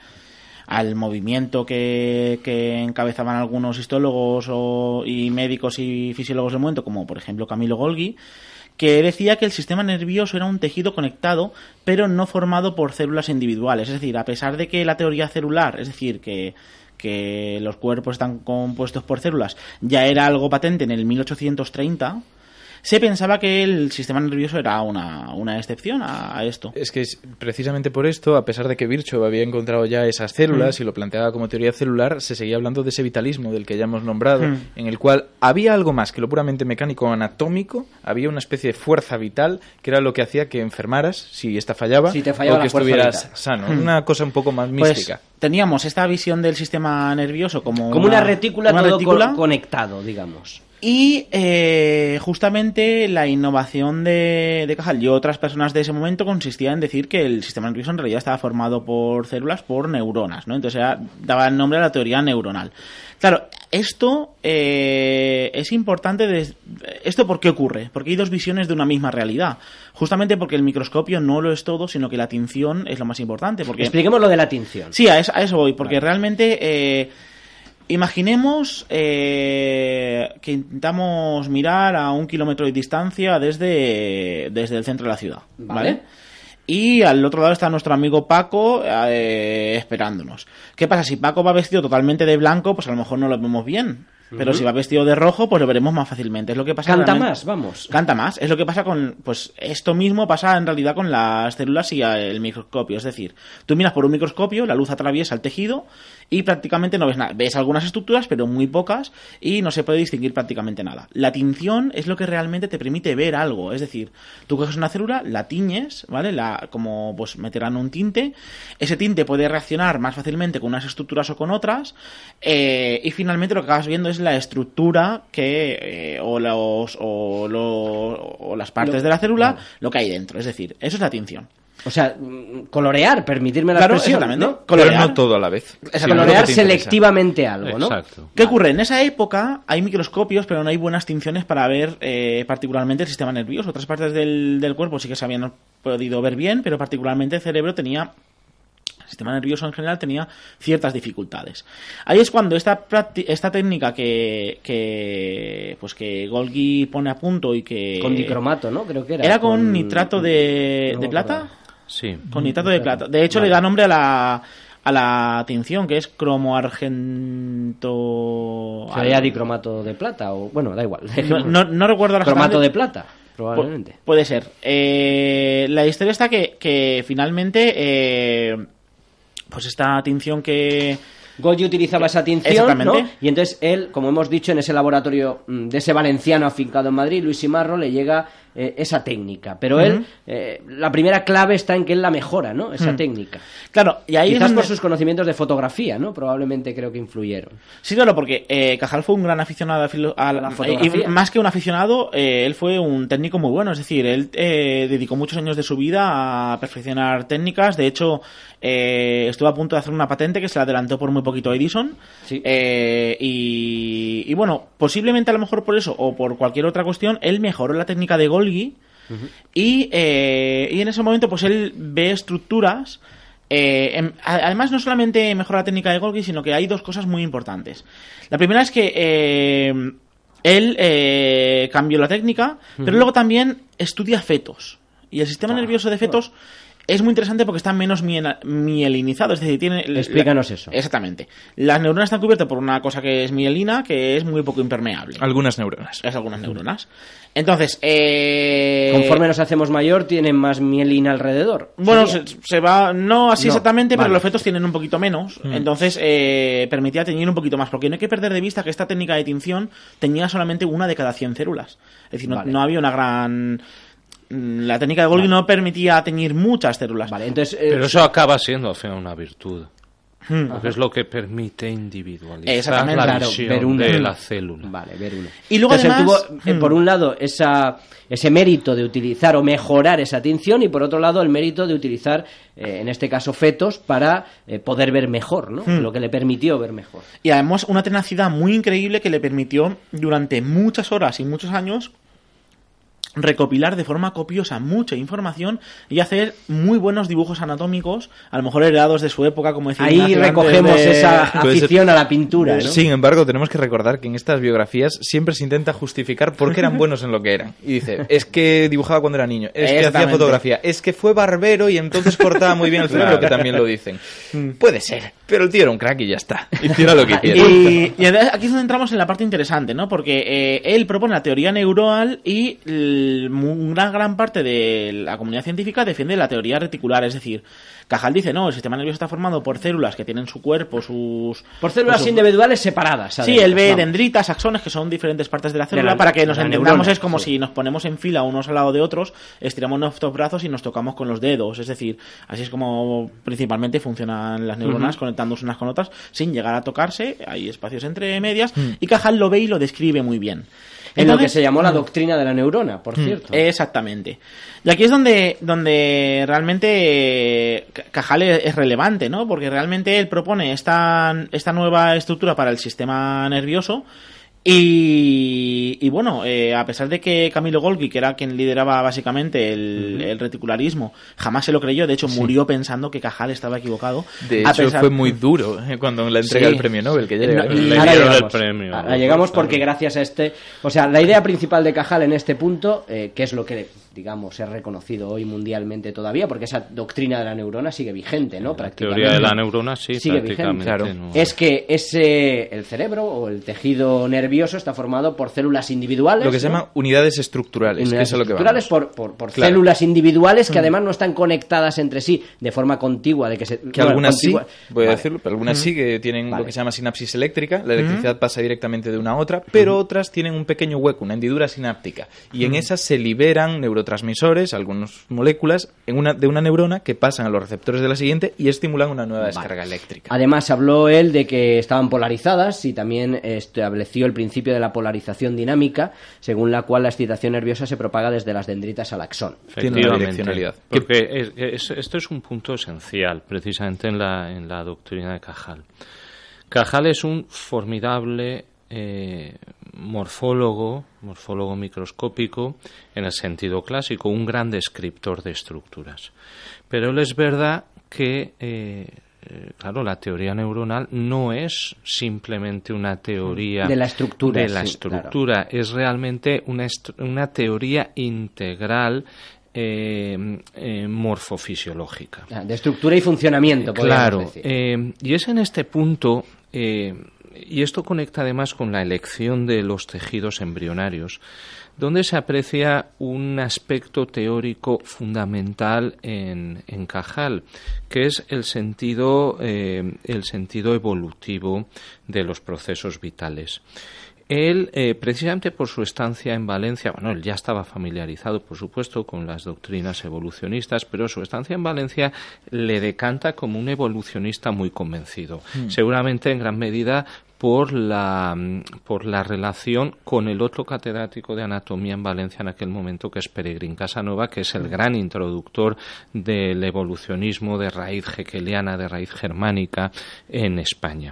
al movimiento que, que encabezaban algunos histólogos o, y médicos y fisiólogos del momento, como por ejemplo Camilo Golgi, que decía que el sistema nervioso era un tejido conectado, pero no formado por células individuales. Es decir, a pesar de que la teoría celular, es decir, que que los cuerpos están compuestos por células, ya era algo patente en el mil ochocientos treinta, se pensaba que el sistema nervioso era una, una excepción a, a esto. Es que es precisamente por esto, a pesar de que Virchow había encontrado ya esas células mm. y lo planteaba como teoría celular, se seguía hablando de ese vitalismo del que ya hemos nombrado, mm. en el cual había algo más que lo puramente mecánico o anatómico, había una especie de fuerza vital que era lo que hacía que enfermaras si esta fallaba, si te fallaba o que la fuerza estuvieras vital. sano. Mm. Una cosa un poco más mística. Pues, teníamos esta visión del sistema nervioso como, como una, una retícula una todo retícula, co- conectado, digamos. Y eh, justamente la innovación de, de Cajal y otras personas de ese momento consistía en decir que el sistema nervioso en realidad estaba formado por células, por neuronas, ¿no? Entonces era, daba el nombre a la teoría neuronal. Claro, esto eh, es importante. De, ¿Esto por qué ocurre? Porque hay dos visiones de una misma realidad. Justamente porque el microscopio no lo es todo, sino que la tinción es lo más importante. Porque... Expliquemos lo de la tinción. Sí, a eso, a eso voy, porque vale. realmente... Eh, Imaginemos eh, que intentamos mirar a un kilómetro de distancia desde, desde el centro de la ciudad, ¿vale? ¿vale? Y al otro lado está nuestro amigo Paco eh, esperándonos. ¿Qué pasa? Si Paco va vestido totalmente de blanco, pues a lo mejor no lo vemos bien. Pero uh-huh. si va vestido de rojo, pues lo veremos más fácilmente. Es lo que pasa. Canta realmente... más, vamos. Canta más. Es lo que pasa con, pues esto mismo pasa en realidad con las células y el microscopio. Es decir, tú miras por un microscopio, la luz atraviesa el tejido y prácticamente no ves nada. Ves algunas estructuras, pero muy pocas, y no se puede distinguir prácticamente nada. La tinción es lo que realmente te permite ver algo. Es decir, tú coges una célula, la tiñes, ¿vale? La, como pues meterán un tinte. Ese tinte puede reaccionar más fácilmente con unas estructuras o con otras, eh, y finalmente lo que acabas viendo es la estructura que eh, o los o, lo, o las partes lo, de la célula, claro. lo que hay dentro. Es decir, eso es la tinción. O sea, colorear, permitirme la claro, expresión, exactamente. ¿no? Colorear, pero no todo a la vez. Sí, colorear selectivamente algo, ¿no? Exacto. ¿Qué ocurre? En esa época hay microscopios, pero no hay buenas tinciones para ver eh, particularmente el sistema nervioso. Otras partes del, del cuerpo sí que se habían podido ver bien, pero particularmente el cerebro tenía... El sistema nervioso en general tenía ciertas dificultades. Ahí es cuando esta esta técnica que, que pues que Golgi pone a punto y que... Con dicromato, ¿no? Creo que era. ¿Era con, con nitrato de, no, de plata? Sí. Con nitrato de plata. De hecho, vale. le da nombre a la, a la tinción, que es cromoargento... O sea, ¿era dicromato de plata? O bueno, da igual. No, no, no recuerdo la cromato de plata. Probablemente. Pu- puede ser. Eh, la historia está que, que finalmente... Eh, pues esta tinción que... Golgi utilizaba esa tinción, ¿no? Y entonces él, como hemos dicho, en ese laboratorio de ese valenciano afincado en Madrid, Luis Simarro, le llega eh, esa técnica. Pero uh-huh. él, eh, la primera clave está en que él la mejora, ¿no? Esa uh-huh. técnica. Claro, y ahí quizás es donde... por sus conocimientos de fotografía, ¿no? Probablemente creo que influyeron. Sí, claro, porque eh, Cajal fue un gran aficionado a, filo... a la fotografía. Y más que un aficionado, eh, él fue un técnico muy bueno. Es decir, él eh, dedicó muchos años de su vida a perfeccionar técnicas. De hecho, eh, estuvo a punto de hacer una patente que se la adelantó por muy poquito a Edison. Sí. Eh, y, y bueno, posiblemente a lo mejor por eso o por cualquier otra cuestión, él mejoró la técnica de Golgi. Uh-huh. y, eh, y en ese momento pues él ve estructuras. Eh, en, además no solamente mejora la técnica de Golgi, sino que hay dos cosas muy importantes. La primera es que eh, él eh, cambió la técnica, uh-huh. pero luego también estudia fetos. Y el sistema ah, nervioso de fetos es muy interesante porque está menos mielinizado, es decir, tiene... Explícanos la, eso. Exactamente. Las neuronas están cubiertas por una cosa que es mielina, que es muy poco impermeable. Algunas neuronas. Es algunas neuronas. Entonces, eh... conforme nos hacemos mayor, tienen más mielina alrededor. Bueno, se, se va... No así no, exactamente, vale. pero los fetos tienen un poquito menos. Mm. Entonces, eh, permitía teñir un poquito más. Porque no hay que perder de vista que esta técnica de tinción tenía solamente una de cada cien células. Es decir, no, vale. no había una gran... La técnica de Golgi vale. no permitía teñir muchas células. Vale, entonces, eh, pero eso acaba siendo al final una virtud. Hmm. Porque es lo que permite individualizar Exactamente. la Claro, visión ver una. de la célula. Vale, ver uno. Y luego entonces, además... él tuvo, eh, hmm. por un lado, esa, ese mérito de utilizar o mejorar esa tinción, y por otro lado, el mérito de utilizar, eh, en este caso, fetos para eh, poder ver mejor, ¿no? Hmm. Lo que le permitió ver mejor. Y además una tenacidad muy increíble que le permitió, durante muchas horas y muchos años... recopilar de forma copiosa mucha información y hacer muy buenos dibujos anatómicos, a lo mejor heredados de su época, como decía Ahí Ignacio recogemos antes de... esa afición a la pintura, ¿no? Sin embargo, tenemos que recordar que en estas biografías siempre se intenta justificar por qué eran buenos en lo que eran. Y dice, es que dibujaba cuando era niño, es que hacía fotografía, es que fue barbero y entonces cortaba muy bien el cerebro, claro, que también lo dicen. Puede ser, pero el tío era un crack y ya está. Hiciera lo que quiera. Y, y aquí es donde entramos en la parte interesante, ¿no? Porque eh, él propone la teoría neuronal y el, una gran parte de la comunidad científica defiende la teoría reticular, es decir, Cajal dice, no, el sistema nervioso está formado por células que tienen su cuerpo, sus... Por células sus... individuales separadas. Sí, él ve dendritas, axones, que son diferentes partes de la célula, de la, para que nos entendamos neurona, es como sí. si nos ponemos en fila unos al lado de otros, estiramos nuestros brazos y nos tocamos con los dedos, es decir, así es como principalmente funcionan las neuronas, uh-huh. conectándose unas con otras, sin llegar a tocarse, hay espacios entre medias, uh-huh. y Cajal lo ve y lo describe muy bien. En Entonces, lo que se llamó la doctrina de la neurona, por cierto. Exactamente. Y aquí es donde, donde realmente Cajal es relevante, ¿no? Porque realmente él propone esta, esta nueva estructura para el sistema nervioso. Y, y bueno, eh, a pesar de que Camillo Golgi, que era quien lideraba básicamente el, uh-huh. el reticularismo, jamás se lo creyó, de hecho sí. murió pensando que Cajal estaba equivocado. De hecho pesar... fue muy duro eh, cuando le entrega sí. el premio Nobel, que ya no, le, le le dieron el premio. Ahora llegamos porque gracias a este... O sea, la idea principal de Cajal en este punto, eh, que es lo que, digamos, es reconocido hoy mundialmente todavía, porque esa doctrina de la neurona sigue vigente, ¿no? La teoría de la neurona sí, sigue prácticamente. Vigente, claro. No. Es que ese el cerebro o el tejido nervioso está formado por células individuales. Lo que se ¿no? llama unidades estructurales. Unidades que es estructurales lo que vamos. por, por, por claro. células individuales que además no están conectadas entre sí de forma contigua. De que se, que bueno, algunas contigua. sí, voy a vale. decirlo, pero algunas uh-huh. sí que tienen vale. lo que se llama sinapsis eléctrica. La electricidad uh-huh. pasa directamente de una a otra, pero uh-huh. otras tienen un pequeño hueco, una hendidura sináptica. Y uh-huh. en esas se liberan neurotransmisores, algunas moléculas, en una, de una neurona que pasan a los receptores de la siguiente y estimulan una nueva vale. descarga eléctrica. Además, habló él de que estaban polarizadas y también estableció el principio de la polarización dinámica, según la cual la excitación nerviosa se propaga desde las dendritas al axón. Tiene una direccionalidad. Porque es, es, esto es un punto esencial, precisamente en la, en la doctrina de Cajal. Cajal es un formidable eh, morfólogo, morfólogo microscópico en el sentido clásico, un gran descriptor de estructuras. Pero él es verdad que... Eh, Eh, claro, la teoría neuronal no es simplemente una teoría de la estructura, de la sí, estructura claro. es realmente una, est- una teoría integral eh, eh, morfofisiológica. De estructura y funcionamiento, podríamos claro, decir. Eh, y es en este punto, eh, y esto conecta además con la elección de los tejidos embrionarios, donde se aprecia un aspecto teórico fundamental en, en Cajal, que es el sentido, eh, el sentido evolutivo de los procesos vitales. Él, eh, precisamente por su estancia en Valencia, bueno, él ya estaba familiarizado, por supuesto, con las doctrinas evolucionistas, pero su estancia en Valencia le decanta como un evolucionista muy convencido. Mm. Seguramente en gran medida por la por la relación con el otro catedrático de anatomía en Valencia en aquel momento, que es Peregrín Casanova, que es el gran introductor del evolucionismo de raíz hegeliana, de raíz germánica en España.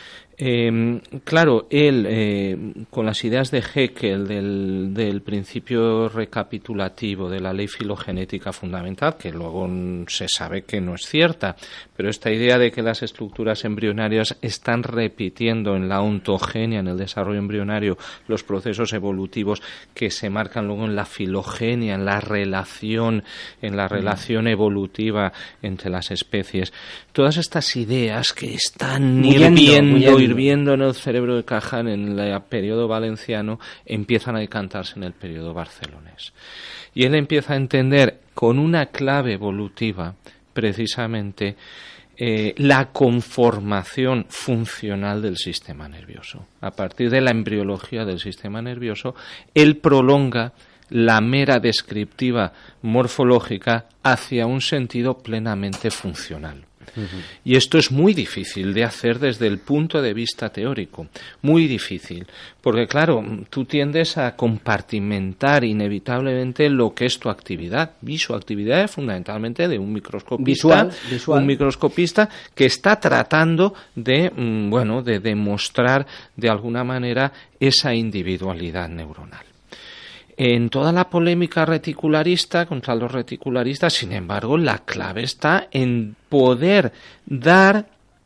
Eh, claro, él, eh, con las ideas de Haeckel del, del principio recapitulativo de la ley filogenética fundamental, que luego se sabe que no es cierta, pero esta idea de que las estructuras embrionarias están repitiendo en la ontogenia, en el desarrollo embrionario, los procesos evolutivos que se marcan luego en la filogenia, en la relación, en la relación evolutiva entre las especies. Todas estas ideas que están muyendo, hirviendo, muyendo. hirviendo en el cerebro de Cajal en el periodo valenciano, empiezan a decantarse en el periodo barcelonés. Y él empieza a entender con una clave evolutiva, precisamente, eh, la conformación funcional del sistema nervioso. A partir de la embriología del sistema nervioso, él prolonga la mera descriptiva morfológica hacia un sentido plenamente funcional. Uh-huh. Y esto es muy difícil de hacer desde el punto de vista teórico, muy difícil, porque claro, tú tiendes a compartimentar inevitablemente lo que es tu actividad, y su actividad es fundamentalmente de un microscopista, visual, visual. un microscopista que está tratando de, bueno, de demostrar de alguna manera esa individualidad neuronal. en toda la polémica reticularista contra los reticularistas, sin embargo, la clave está en poder dar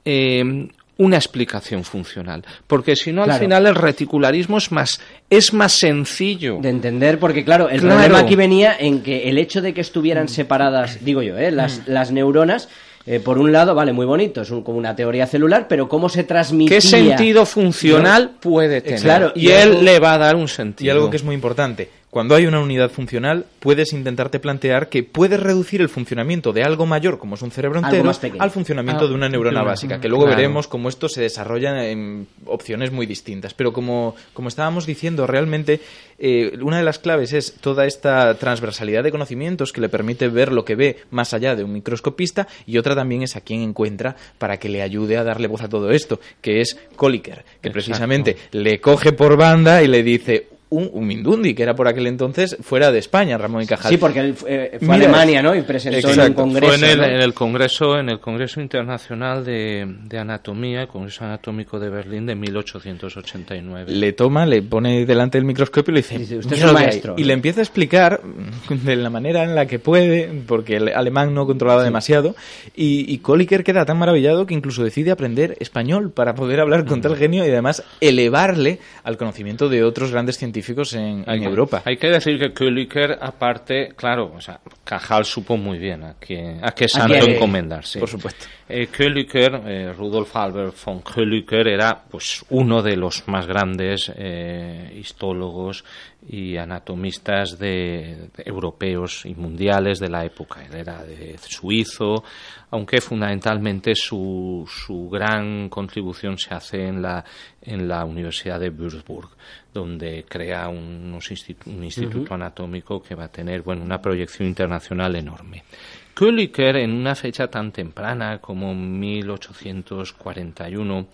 eh, una explicación funcional, porque si no, al claro. final el reticularismo es más es más sencillo de entender, porque claro, el claro. problema aquí venía en que el hecho de que estuvieran separadas, digo yo, ¿eh? las, las neuronas, eh, por un lado, vale, muy bonito, es un, como una teoría celular, pero cómo se transmitía... ¿Qué sentido funcional yo, puede tener? Claro, y, y él algo, le va a dar un sentido. Y algo que es muy importante, cuando hay una unidad funcional, puedes intentarte plantear que puedes reducir el funcionamiento de algo mayor, como es un cerebro entero, al funcionamiento ah, de una neurona claro. básica, que luego claro. veremos cómo esto se desarrolla en opciones muy distintas. Pero como, como estábamos diciendo, realmente eh, una de las claves es toda esta transversalidad de conocimientos que le permite ver lo que ve más allá de un microscopista, y otra también es a quien encuentra para que le ayude a darle voz a todo esto, que es Kolliker, que Exacto. precisamente le coge por banda y le dice... Un, un Mindundi, que era por aquel entonces fuera de España, Ramón y Cajal. Sí, porque él eh, fue a Alemania, ¿no? Y presentó Exacto. en un congreso. Fue en el, ¿no? en el congreso, en el Congreso Internacional de, de Anatomía, el Congreso Anatómico de Berlín de mil ochocientos ochenta y nueve. Le toma, le pone delante del microscopio y le dice, dice usted es un maestro. Y le empieza a explicar de la manera en la que puede, porque el alemán no controlaba sí. demasiado, y, y Kolliker queda tan maravillado que incluso decide aprender español para poder hablar con tal genio y además elevarle al conocimiento de otros grandes científicos en, en Europa. Hay que decir que Kolliker, aparte, claro, o sea, Cajal supo muy bien a qué, a qué santo encomendarse. Por supuesto. Eh, Kolliker, eh, Rudolf Albert von Kolliker, era pues uno de los más grandes eh, histólogos y anatomistas de, de europeos y mundiales de la época. Él era de suizo, aunque fundamentalmente su, su gran contribución se hace en la, en la Universidad de Würzburg, donde crea unos institu- un instituto uh-huh. anatómico que va a tener bueno, una proyección internacional enorme. Kolliker, en una fecha tan temprana como mil ochocientos cuarenta y uno,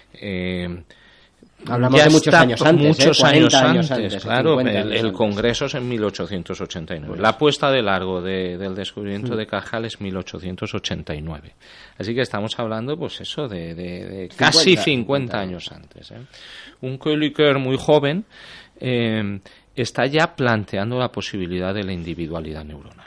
eh, hablamos ya de muchos años antes, muchos ¿eh? años años antes, antes claro, el, años el antes. Congreso es en mil ochocientos ochenta y nueve. Pues. La puesta de largo de, del descubrimiento mm. de Cajal es mil ochocientos ochenta y nueve. Así que estamos hablando, pues eso, de, de, de casi cincuenta años antes. ¿eh? Un Kolliker muy joven eh, está ya planteando la posibilidad de la individualidad neuronal.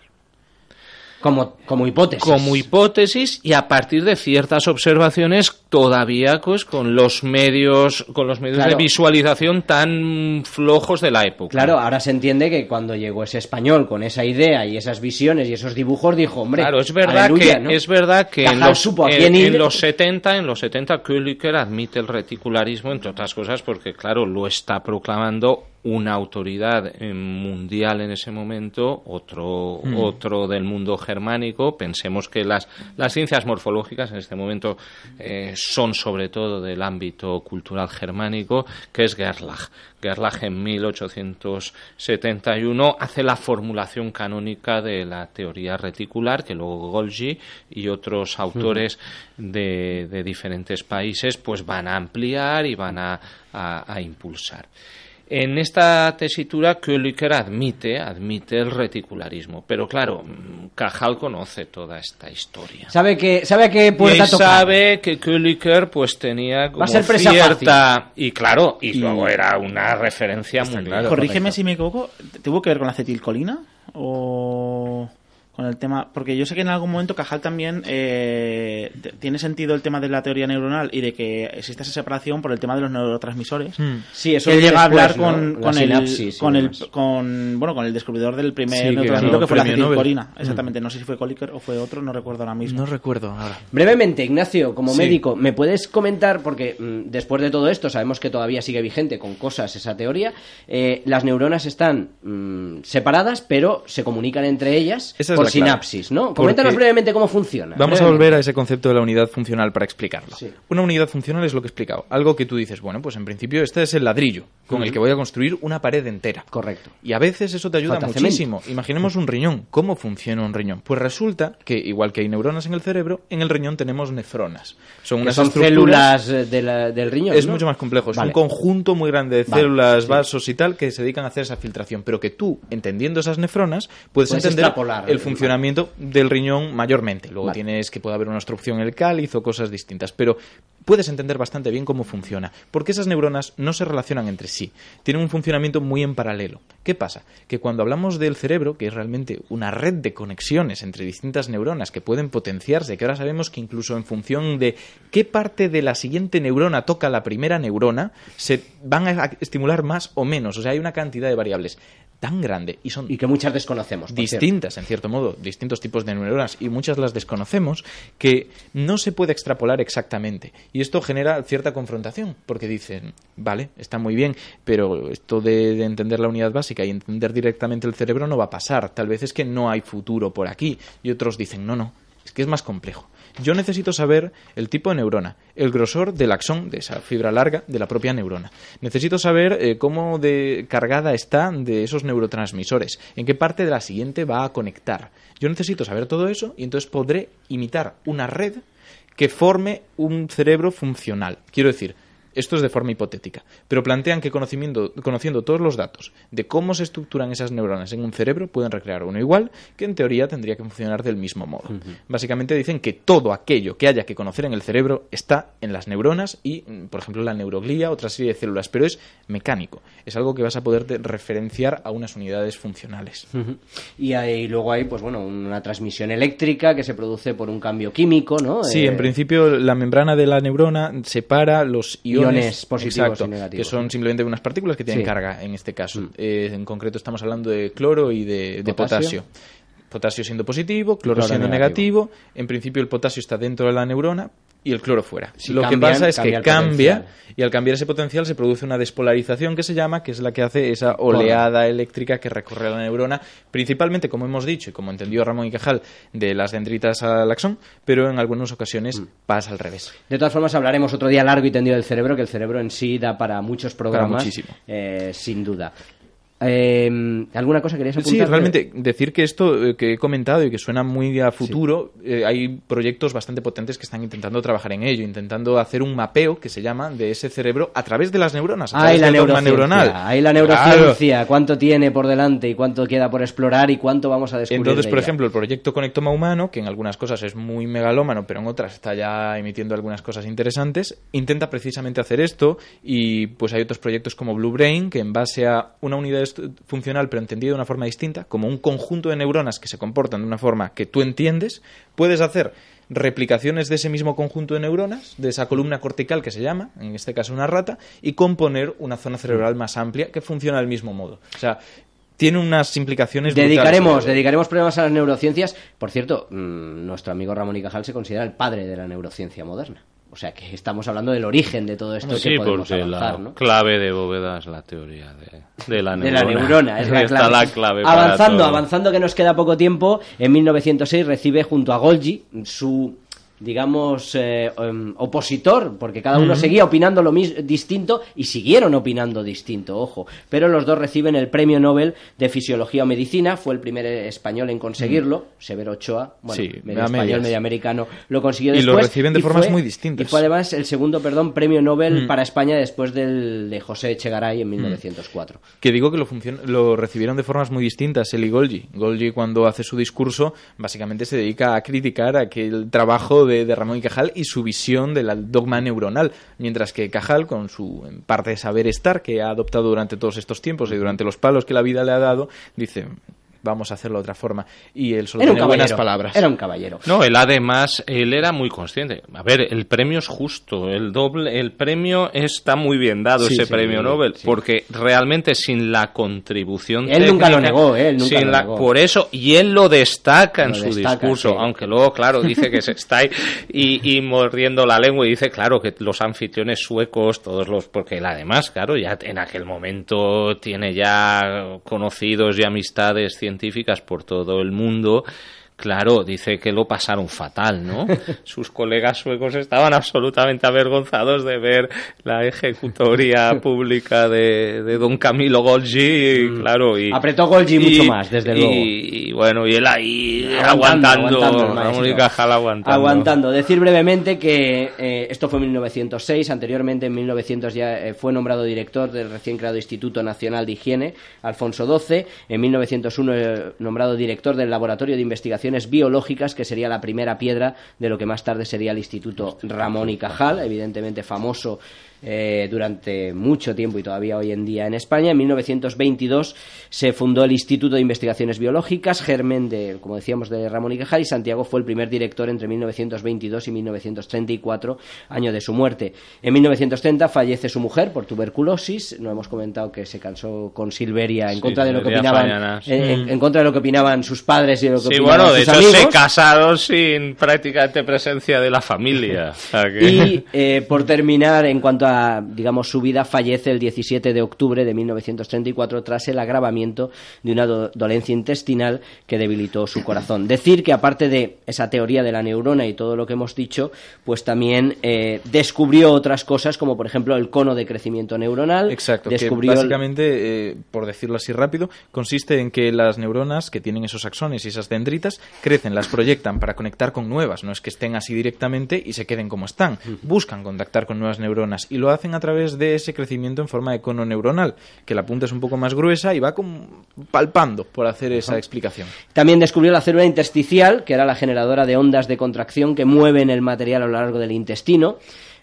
Como, como hipótesis. Como hipótesis y a partir de ciertas observaciones todavía pues con los medios con los medios claro. de visualización tan flojos de la época. Claro, ahora se entiende que cuando llegó ese español con esa idea y esas visiones y esos dibujos dijo, hombre, claro, es verdad aleluya, que ¿no? es verdad que en los, en, en los setenta, en los setenta Kolliker admite el reticularismo, entre otras cosas porque claro, lo está proclamando una autoridad mundial en ese momento, otro mm. otro del mundo germánico. Pensemos que las las ciencias morfológicas en este momento eh, son sobre todo del ámbito cultural germánico, que es Gerlach. Gerlach en mil ochocientos setenta y uno hace la formulación canónica de la teoría reticular, que luego Golgi y otros autores mm. de, de diferentes países pues van a ampliar y van a, a, a impulsar. En esta tesitura Kolliker admite, admite el reticularismo, pero claro, Cajal conoce toda esta historia. Sabe que sabe a qué puerta y tocar. sabe que Kolliker pues tenía como Va a ser presa cierta fácil. Y claro, y, y luego era una referencia mundial. Claro, corrígeme correcto. Si me equivoco, ¿tuvo que ver con la acetilcolina o con el tema? Porque yo sé que en algún momento Cajal también eh, tiene sentido el tema de la teoría neuronal y de que existe esa separación por el tema de los neurotransmisores. Mm. Sí, eso que llega a hablar después, con, ¿no? con el sinapsis, con el más. con bueno con el descubridor del primer sí, neurotransmisor que, que fue la acetilcolina. Nobel. Exactamente, no sé si fue Kolliker o fue otro, no recuerdo ahora mismo. No recuerdo ahora. Brevemente, Ignacio, como sí. médico, ¿me puedes comentar, porque mmm, después de todo esto sabemos que todavía sigue vigente con cosas esa teoría, eh, las neuronas están mmm, separadas, pero se comunican entre ellas esa por sinapsis, clave. ¿no? Coméntanos Porque brevemente cómo funciona. Vamos a volver a ese concepto de la unidad funcional para explicarlo. Sí. Una unidad funcional es lo que he explicado. Algo que tú dices, bueno, pues en principio este es el ladrillo con uh-huh. el que voy a construir una pared entera. Correcto. Y a veces eso te ayuda Falta muchísimo. cemento. Imaginemos un riñón. ¿Cómo funciona un riñón? Pues resulta que, igual que hay neuronas en el cerebro, en el riñón tenemos nefronas. Son unas son células de la, del riñón, Es ¿no? mucho más complejo. Es vale. un conjunto muy grande de vale. células, sí. vasos y tal, que se dedican a hacer esa filtración. Pero que tú, entendiendo esas nefronas, puedes, puedes entender extrapolar, el funcionamiento vale. del riñón mayormente. Luego vale. tienes que puede haber una obstrucción en el cáliz o cosas distintas. Pero puedes entender bastante bien cómo funciona, porque esas neuronas no se relacionan entre sí, tienen un funcionamiento muy en paralelo. ¿Qué pasa? Que cuando hablamos del cerebro, que es realmente una red de conexiones entre distintas neuronas que pueden potenciarse, que ahora sabemos que incluso en función de qué parte de la siguiente neurona toca la primera neurona, se van a estimular más o menos, o sea, hay una cantidad de variables tan grande y son y que muchas desconocemos, distintas, en cierto modo, distintos tipos de neuronas y muchas las desconocemos, que no se puede extrapolar exactamente. Y esto genera cierta confrontación, porque dicen, vale, está muy bien, pero esto de, de entender la unidad básica y entender directamente el cerebro no va a pasar. Tal vez es que no hay futuro por aquí. Y otros dicen, no, no, es que es más complejo. Yo necesito saber el tipo de neurona, el grosor del axón, de esa fibra larga de la propia neurona. Necesito saber eh, cómo de cargada está de esos neurotransmisores, en qué parte de la siguiente va a conectar. Yo necesito saber todo eso y entonces podré imitar una red que forme un cerebro funcional. Quiero decir, esto es de forma hipotética, pero plantean que conociendo, conociendo todos los datos de cómo se estructuran esas neuronas en un cerebro, pueden recrear uno igual, que en teoría tendría que funcionar del mismo modo. Uh-huh. Básicamente dicen que todo aquello que haya que conocer en el cerebro está en las neuronas y, por ejemplo, la neuroglía, otra serie de células, pero es mecánico. Es algo que vas a poder referenciar a unas unidades funcionales. Uh-huh. Y, hay, y luego hay, pues bueno, una transmisión eléctrica que se produce por un cambio químico, ¿no? Sí, eh... en principio la membrana de la neurona separa los iones iones positivos exacto, y negativos, que son ¿no? simplemente unas partículas que tienen sí. carga en este caso. Mm. Eh, en concreto estamos hablando de cloro y de, de potasio. potasio. Potasio siendo positivo, cloro, cloro siendo negativo. negativo. En principio el potasio está dentro de la neurona y el cloro fuera. Si Lo cambian, que pasa es cambia que cambia potencial. Y al cambiar ese potencial se produce una despolarización que se llama, que es la que hace esa oleada Corre. eléctrica que recorre la neurona, principalmente, como hemos dicho y como entendió Ramón y Cajal, de las dendritas al axón, pero en algunas ocasiones mm. pasa al revés. De todas formas hablaremos otro día largo y tendido del cerebro, que el cerebro en sí da para muchos programas, para muchísimo. Eh, sin duda. Eh, ¿Alguna cosa querías apuntar? Sí, realmente decir que esto eh, que he comentado y que suena muy a futuro, sí. eh, hay proyectos bastante potentes que están intentando trabajar en ello, intentando hacer un mapeo que se llama de ese cerebro a través de las neuronas, a través la del dogma neuronal. Ahí la neurociencia, claro. Cuánto tiene por delante y cuánto queda por explorar y cuánto vamos a descubrir. Entonces, de por ella. ejemplo, el proyecto Conectoma Humano, que en algunas cosas es muy megalómano, pero en otras está ya emitiendo algunas cosas interesantes, intenta precisamente hacer esto, y pues hay otros proyectos como Blue Brain, que en base a una unidad funcional pero entendido de una forma distinta, como un conjunto de neuronas que se comportan de una forma que tú entiendes, puedes hacer replicaciones de ese mismo conjunto de neuronas, de esa columna cortical que se llama, en este caso una rata, y componer una zona cerebral más amplia que funciona del mismo modo. O sea, tiene unas implicaciones dedicaremos brutales. dedicaremos problemas a las neurociencias. Por cierto, mmm, nuestro amigo Ramón y Cajal se considera el padre de la neurociencia moderna. O sea que estamos hablando del origen de todo esto. Sí, que podemos porque avanzar, la ¿no? clave de bóveda es la teoría de, de la neurona. De la neurona, es la Está clave. la clave avanzando, para todo. avanzando que nos queda poco tiempo, en mil novecientos seis recibe junto a Golgi su, digamos, eh, um, opositor, porque cada uno uh-huh. seguía opinando lo mismo, distinto, y siguieron opinando distinto, ojo. Pero los dos reciben el Premio Nobel de Fisiología o Medicina, fue el primer español en conseguirlo, uh-huh. Severo Ochoa, bueno, sí, medio español, medias. medio americano, lo consiguió después. Y lo reciben de formas fue, muy distintas. Y fue además el segundo, perdón, Premio Nobel uh-huh. para España después del de José Echegaray en mil novecientos cuatro. Uh-huh. Que digo que lo, funcion- lo recibieron de formas muy distintas, él y Golgi. Golgi, cuando hace su discurso, básicamente se dedica a criticar aquel trabajo de, de Ramón y Cajal y su visión del dogma neuronal, mientras que Cajal, con su en parte de saber estar que ha adoptado durante todos estos tiempos y durante los palos que la vida le ha dado, dice, vamos a hacerlo de otra forma, y él solo era tiene buenas palabras. Era un caballero. No, él además, él era muy consciente. A ver, el premio es justo, el doble, el premio está muy bien dado, sí, ese sí, premio sí, Nobel, sí. porque realmente sin la contribución él técnica, nunca lo negó, ¿eh? él nunca sin lo la, negó. Por eso, y él lo destaca lo en su destaca, discurso, sí. aunque luego, claro, dice que se está ahí y, y mordiendo la lengua, y dice, claro, que los anfitriones suecos, todos los, porque él además, claro, ya en aquel momento tiene ya conocidos y amistades científicas por todo todo el mundo, claro, dice que lo pasaron fatal, ¿no? Sus colegas suecos estaban absolutamente avergonzados de ver la ejecutoria pública de, de don Camilo Golgi, y, mm. claro, y... Apretó Golgi y, mucho más, desde y, luego. Y bueno, y él ahí aguantando, aguantando Ramón y Cajal aguantando. Aguantando. Decir brevemente que eh, esto fue en mil novecientos seis, anteriormente en mil novecientos ya eh, fue nombrado director del recién creado Instituto Nacional de Higiene, Alfonso doce, en mil novecientos uno eh, nombrado director del Laboratorio de Investigación Investigaciones Biológicas, que sería la primera piedra de lo que más tarde sería el Instituto Ramón y Cajal, evidentemente famoso Eh, durante mucho tiempo y todavía hoy en día en España. En mil novecientos veintidós se fundó el Instituto de Investigaciones Biológicas, germen de, como decíamos, de Ramón y Cajal, y Santiago fue el primer director entre mil novecientos veintidós y mil novecientos treinta y cuatro, año de su muerte. En mil novecientos treinta fallece su mujer por tuberculosis. No hemos comentado que se casó con Silveria en sí, contra de lo que Silveria opinaban en, en, en contra de lo que opinaban sus padres y de lo que sí, opinaban bueno, de sus hecho amigos. se casaron sin prácticamente presencia de la familia. O sea que... Y eh, por terminar, en cuanto a digamos su vida, fallece el diecisiete de octubre de mil novecientos treinta y cuatro tras el agravamiento de una do- dolencia intestinal que debilitó su corazón. Decir que aparte de esa teoría de la neurona y todo lo que hemos dicho, pues también eh, descubrió otras cosas, como por ejemplo el cono de crecimiento neuronal. Exacto, descubrió que básicamente, eh, por decirlo así rápido, consiste en que las neuronas que tienen esos axones y esas dendritas crecen, las proyectan para conectar con nuevas, no es que estén así directamente y se queden como están, buscan contactar con nuevas neuronas y lo hacen a través de ese crecimiento en forma de cono neuronal, que la punta es un poco más gruesa y va como palpando, por hacer esa explicación. También descubrió la célula intersticial, que era la generadora de ondas de contracción que mueven el material a lo largo del intestino.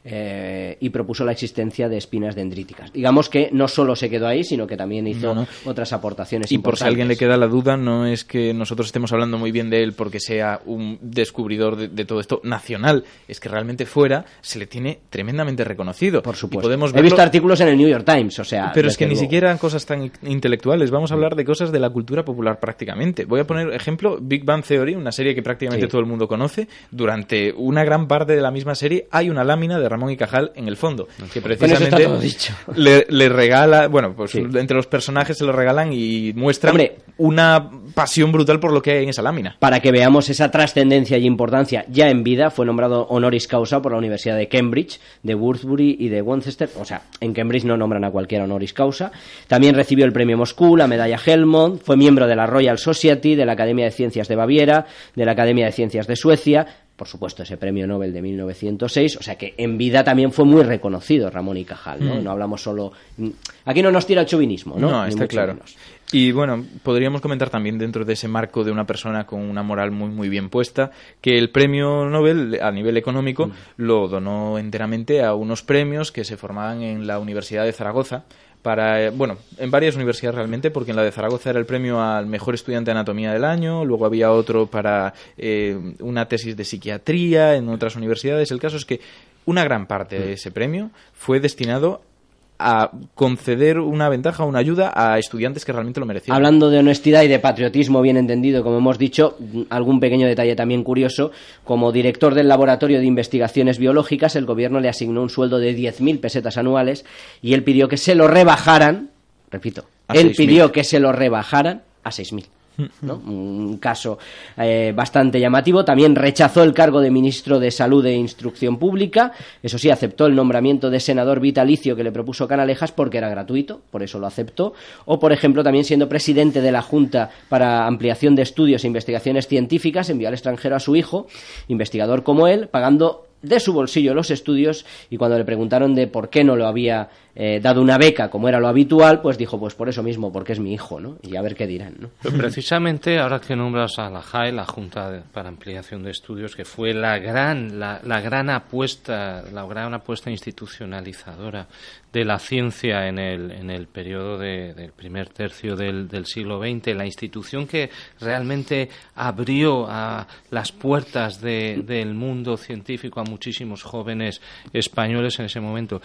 Eh, y propuso la existencia de espinas dendríticas. Digamos que no solo se quedó ahí, sino que también hizo no, no. otras aportaciones y importantes. por si a alguien le queda la duda, no es que nosotros estemos hablando muy bien de él porque sea un descubridor de, de todo esto nacional, es que realmente fuera se le tiene tremendamente reconocido. Por supuesto. Y podemos He verlo... visto artículos en el New York Times, o sea... Pero es que ni luego. siquiera cosas tan intelectuales, vamos a hablar de cosas de la cultura popular prácticamente. Voy a poner ejemplo Big Bang Theory, una serie que prácticamente Sí. todo el mundo conoce. Durante una gran parte de la misma serie hay una lámina de Ramón y Cajal en el fondo, que precisamente está todo dicho. Le, le regala, bueno, pues Sí. entre los personajes se lo regalan y muestran Hombre, una pasión brutal por lo que hay en esa lámina. para que veamos esa trascendencia y importancia ya en vida, fue nombrado honoris causa por la Universidad de Cambridge, de Woodbury y de Winchester. O sea, en Cambridge no nombran a cualquiera honoris causa. También recibió el premio Moscú, la medalla Helmont, fue miembro de la Royal Society, de la Academia de Ciencias de Baviera, de la Academia de Ciencias de Suecia, por supuesto ese premio Nobel de mil novecientos seis, o sea que en vida también fue muy reconocido Ramón y Cajal, ¿no? Mm. No hablamos solo... Aquí no nos tira el chauvinismo, ¿no? No, Ni está mucho claro. menos. Y bueno, podríamos comentar también dentro de ese marco de una persona con una moral muy muy bien puesta, que el premio Nobel a nivel económico mm. lo donó enteramente a unos premios que se formaban en la Universidad de Zaragoza, para, bueno, en varias universidades realmente, porque en la de Zaragoza era el premio al mejor estudiante de anatomía del año, luego había otro para eh, una tesis de psiquiatría en otras universidades. El caso es que una gran parte de ese premio fue destinado a conceder una ventaja, una ayuda a estudiantes que realmente lo merecían. Hablando de honestidad y de patriotismo bien entendido, como hemos dicho, algún pequeño detalle también curioso: como director del Laboratorio de Investigaciones Biológicas, el gobierno le asignó un sueldo de diez mil pesetas anuales y él pidió que se lo rebajaran, repito, a él seis mil. pidió que se lo rebajaran a seis mil. ¿No? Un caso eh, bastante llamativo. También rechazó el cargo de ministro de Salud e Instrucción Pública. Eso sí, aceptó el nombramiento de senador vitalicio que le propuso Canalejas porque era gratuito, por eso lo aceptó. O, por ejemplo, también siendo presidente de la Junta para Ampliación de Estudios e Investigaciones Científicas, envió al extranjero a su hijo, investigador como él, pagando de su bolsillo los estudios, y cuando le preguntaron de por qué no lo había eh, dado una beca como era lo habitual, pues dijo, pues por eso mismo, porque es mi hijo, ¿no? Y a ver qué dirán, ¿no? Pero precisamente ahora que nombras a la J A E, la Junta de, para Ampliación de Estudios, que fue la gran, la, la gran apuesta, la gran apuesta institucionalizadora de la ciencia en el, en el periodo de, del primer tercio del, del siglo veinte, la institución que realmente abrió a las puertas de, del mundo científico a muchísimos jóvenes españoles en ese momento.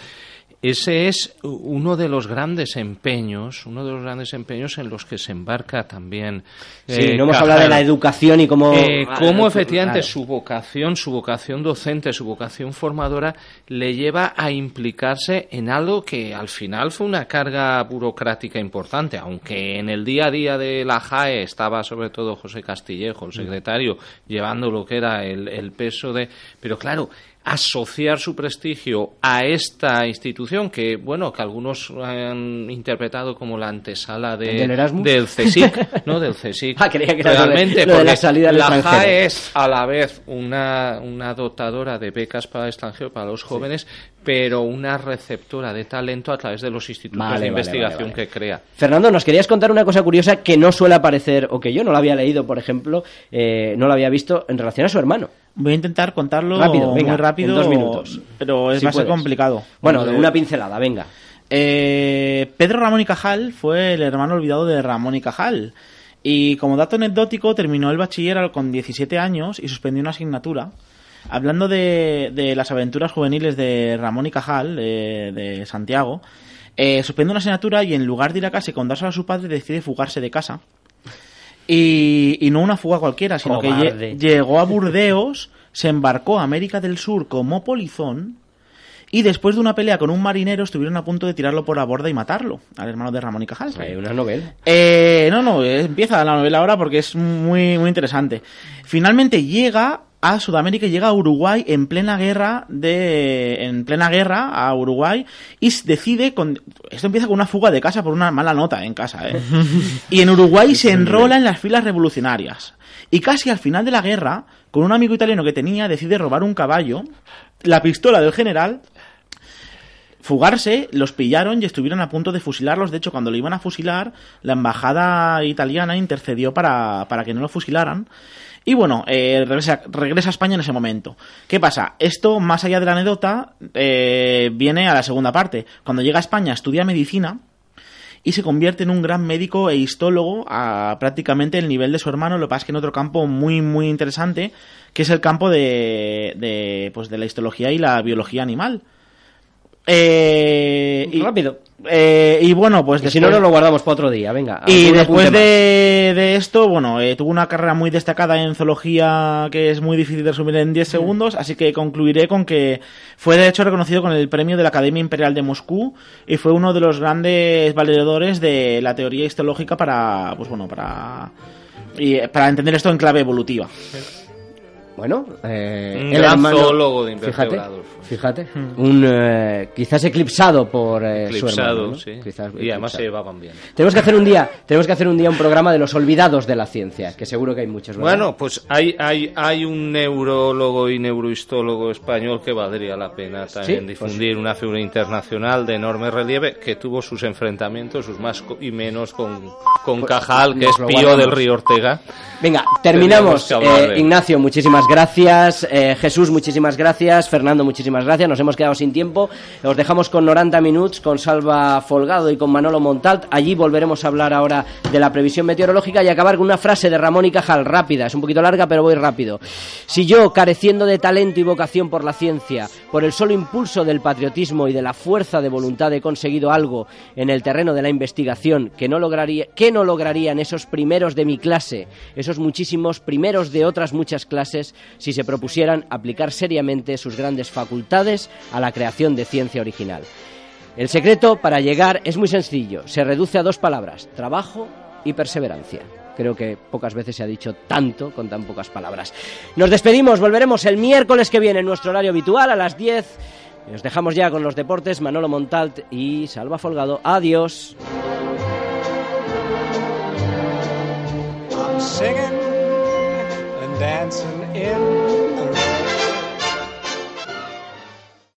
Ese es uno de los grandes empeños, uno de los grandes empeños en los que se embarca también. Sí, eh, no hemos Cajal. hablado de la educación y cómo... Eh, cómo ah, efectivamente claro. su vocación, su vocación docente, su vocación formadora le lleva a implicarse en algo que al final fue una carga burocrática importante, aunque en el día a día de la J A E estaba sobre todo José Castillejo, el secretario, llevando lo que era el, el peso de... Pero claro, asociar su prestigio a esta institución que, bueno, que algunos han interpretado como la antesala de, ¿Del Erasmus? del CSIC, ¿no? Del CSIC. Ah, creía que era realmente, lo de, lo de la porque salida al la extranjero. JAE es a la vez una, una dotadora de becas para el extranjero, para los jóvenes, sí. pero una receptora de talento a través de los institutos vale, de vale, investigación vale, vale. que crea. Fernando, nos querías contar una cosa curiosa que no suele aparecer, o que yo no la había leído, por ejemplo, eh, no la había visto, en relación a su hermano. Voy a intentar contarlo rápido, venga, muy rápido, en dos minutos. pero es si va a ser puedes. complicado. Bueno, Porque... una pincelada, venga. Eh, Pedro Ramón y Cajal fue el hermano olvidado de Ramón y Cajal. Y como dato anecdótico, terminó el bachiller con diecisiete años y suspendió una asignatura. Hablando de, de las aventuras juveniles de Ramón y Cajal, de, de Santiago, eh, suspendió una asignatura y en lugar de ir a casa y contárselo a su padre, decide fugarse de casa. Y, y no una fuga cualquiera, sino Cobarde. que lle- llegó a Burdeos, se embarcó a América del Sur como polizón y después de una pelea con un marinero estuvieron a punto de tirarlo por la borda y matarlo, al hermano de Ramón y Cajal. Hay una novela. Eh, no, no, eh, empieza la novela ahora porque es muy, muy interesante. Finalmente llega a Sudamérica y llega a Uruguay en plena guerra de en plena guerra a Uruguay y decide con esto empieza con una fuga de casa por una mala nota en casa, ¿eh? Y en Uruguay se enrola en las filas revolucionarias y casi al final de la guerra con un amigo italiano que tenía decide robar un caballo, la pistola del general, fugarse, los pillaron y estuvieron a punto de fusilarlos. De hecho, cuando lo iban a fusilar, la embajada italiana intercedió para, para que no lo fusilaran. Y bueno, eh, regresa, regresa a España en ese momento. ¿Qué pasa? Esto, más allá de la anécdota, eh, viene a la segunda parte. Cuando llega a España, estudia medicina y se convierte en un gran médico e histólogo a prácticamente el nivel de su hermano. Lo que pasa es que en otro campo muy, muy interesante, que es el campo de, de, pues de la histología y la biología animal. Eh, y, Rápido. Eh, y bueno, pues y si no, nos lo guardamos para otro día, venga. Y después de, de esto, bueno, eh, tuvo una carrera muy destacada en zoología que es muy difícil de resumir en diez segundos, así que concluiré con que fue de hecho reconocido con el premio de la Academia Imperial de Moscú y fue uno de los grandes valedores de la teoría histológica para, pues bueno, para, y, para entender esto en clave evolutiva. Bueno, eh, un el gran hermano, zoólogo de fíjate, invertebrados. fíjate, un eh, quizás eclipsado por eh, Eclipsado, su hermano, ¿no? sí. Quizás y además eclipsado. se llevaban bien. Tenemos que hacer un día, tenemos que hacer un día un programa de los olvidados de la ciencia, que seguro que hay muchos, ¿verdad? Bueno, pues hay, hay, hay un neurólogo y neurohistólogo español que valdría la pena también ¿Sí? difundir, pues... una figura internacional de enorme relieve que tuvo sus enfrentamientos, sus más y menos con, con pues, Cajal, que es Pío guardamos. del Río Ortega. Venga, terminamos. Eh, Ignacio, muchísimas gracias. Eh, Jesús, muchísimas gracias. Fernando, muchísimas gracias. Nos hemos quedado sin tiempo. Os dejamos con noventa minutos, con Salva Folgado y con Manolo Montalt. Allí volveremos a hablar ahora de la previsión meteorológica y acabar con una frase de Ramón y Cajal, rápida. Es un poquito larga, pero voy rápido. Si yo, careciendo de talento y vocación por la ciencia, por el solo impulso del patriotismo y de la fuerza de voluntad he conseguido algo en el terreno de la investigación que no lograría, que no lograrían esos primeros de mi clase, esos muchísimos primeros de otras muchas clases, si se propusieran aplicar seriamente sus grandes facultades a la creación de ciencia original. El secreto para llegar es muy sencillo, se reduce a dos palabras: trabajo y perseverancia. Creo que pocas veces se ha dicho tanto con tan pocas palabras. Nos despedimos, volveremos el miércoles que viene en nuestro horario habitual a las diez. Nos dejamos ya con los deportes, Manolo Montalt y Salva Folgado. Adiós. I'm singing and dancing in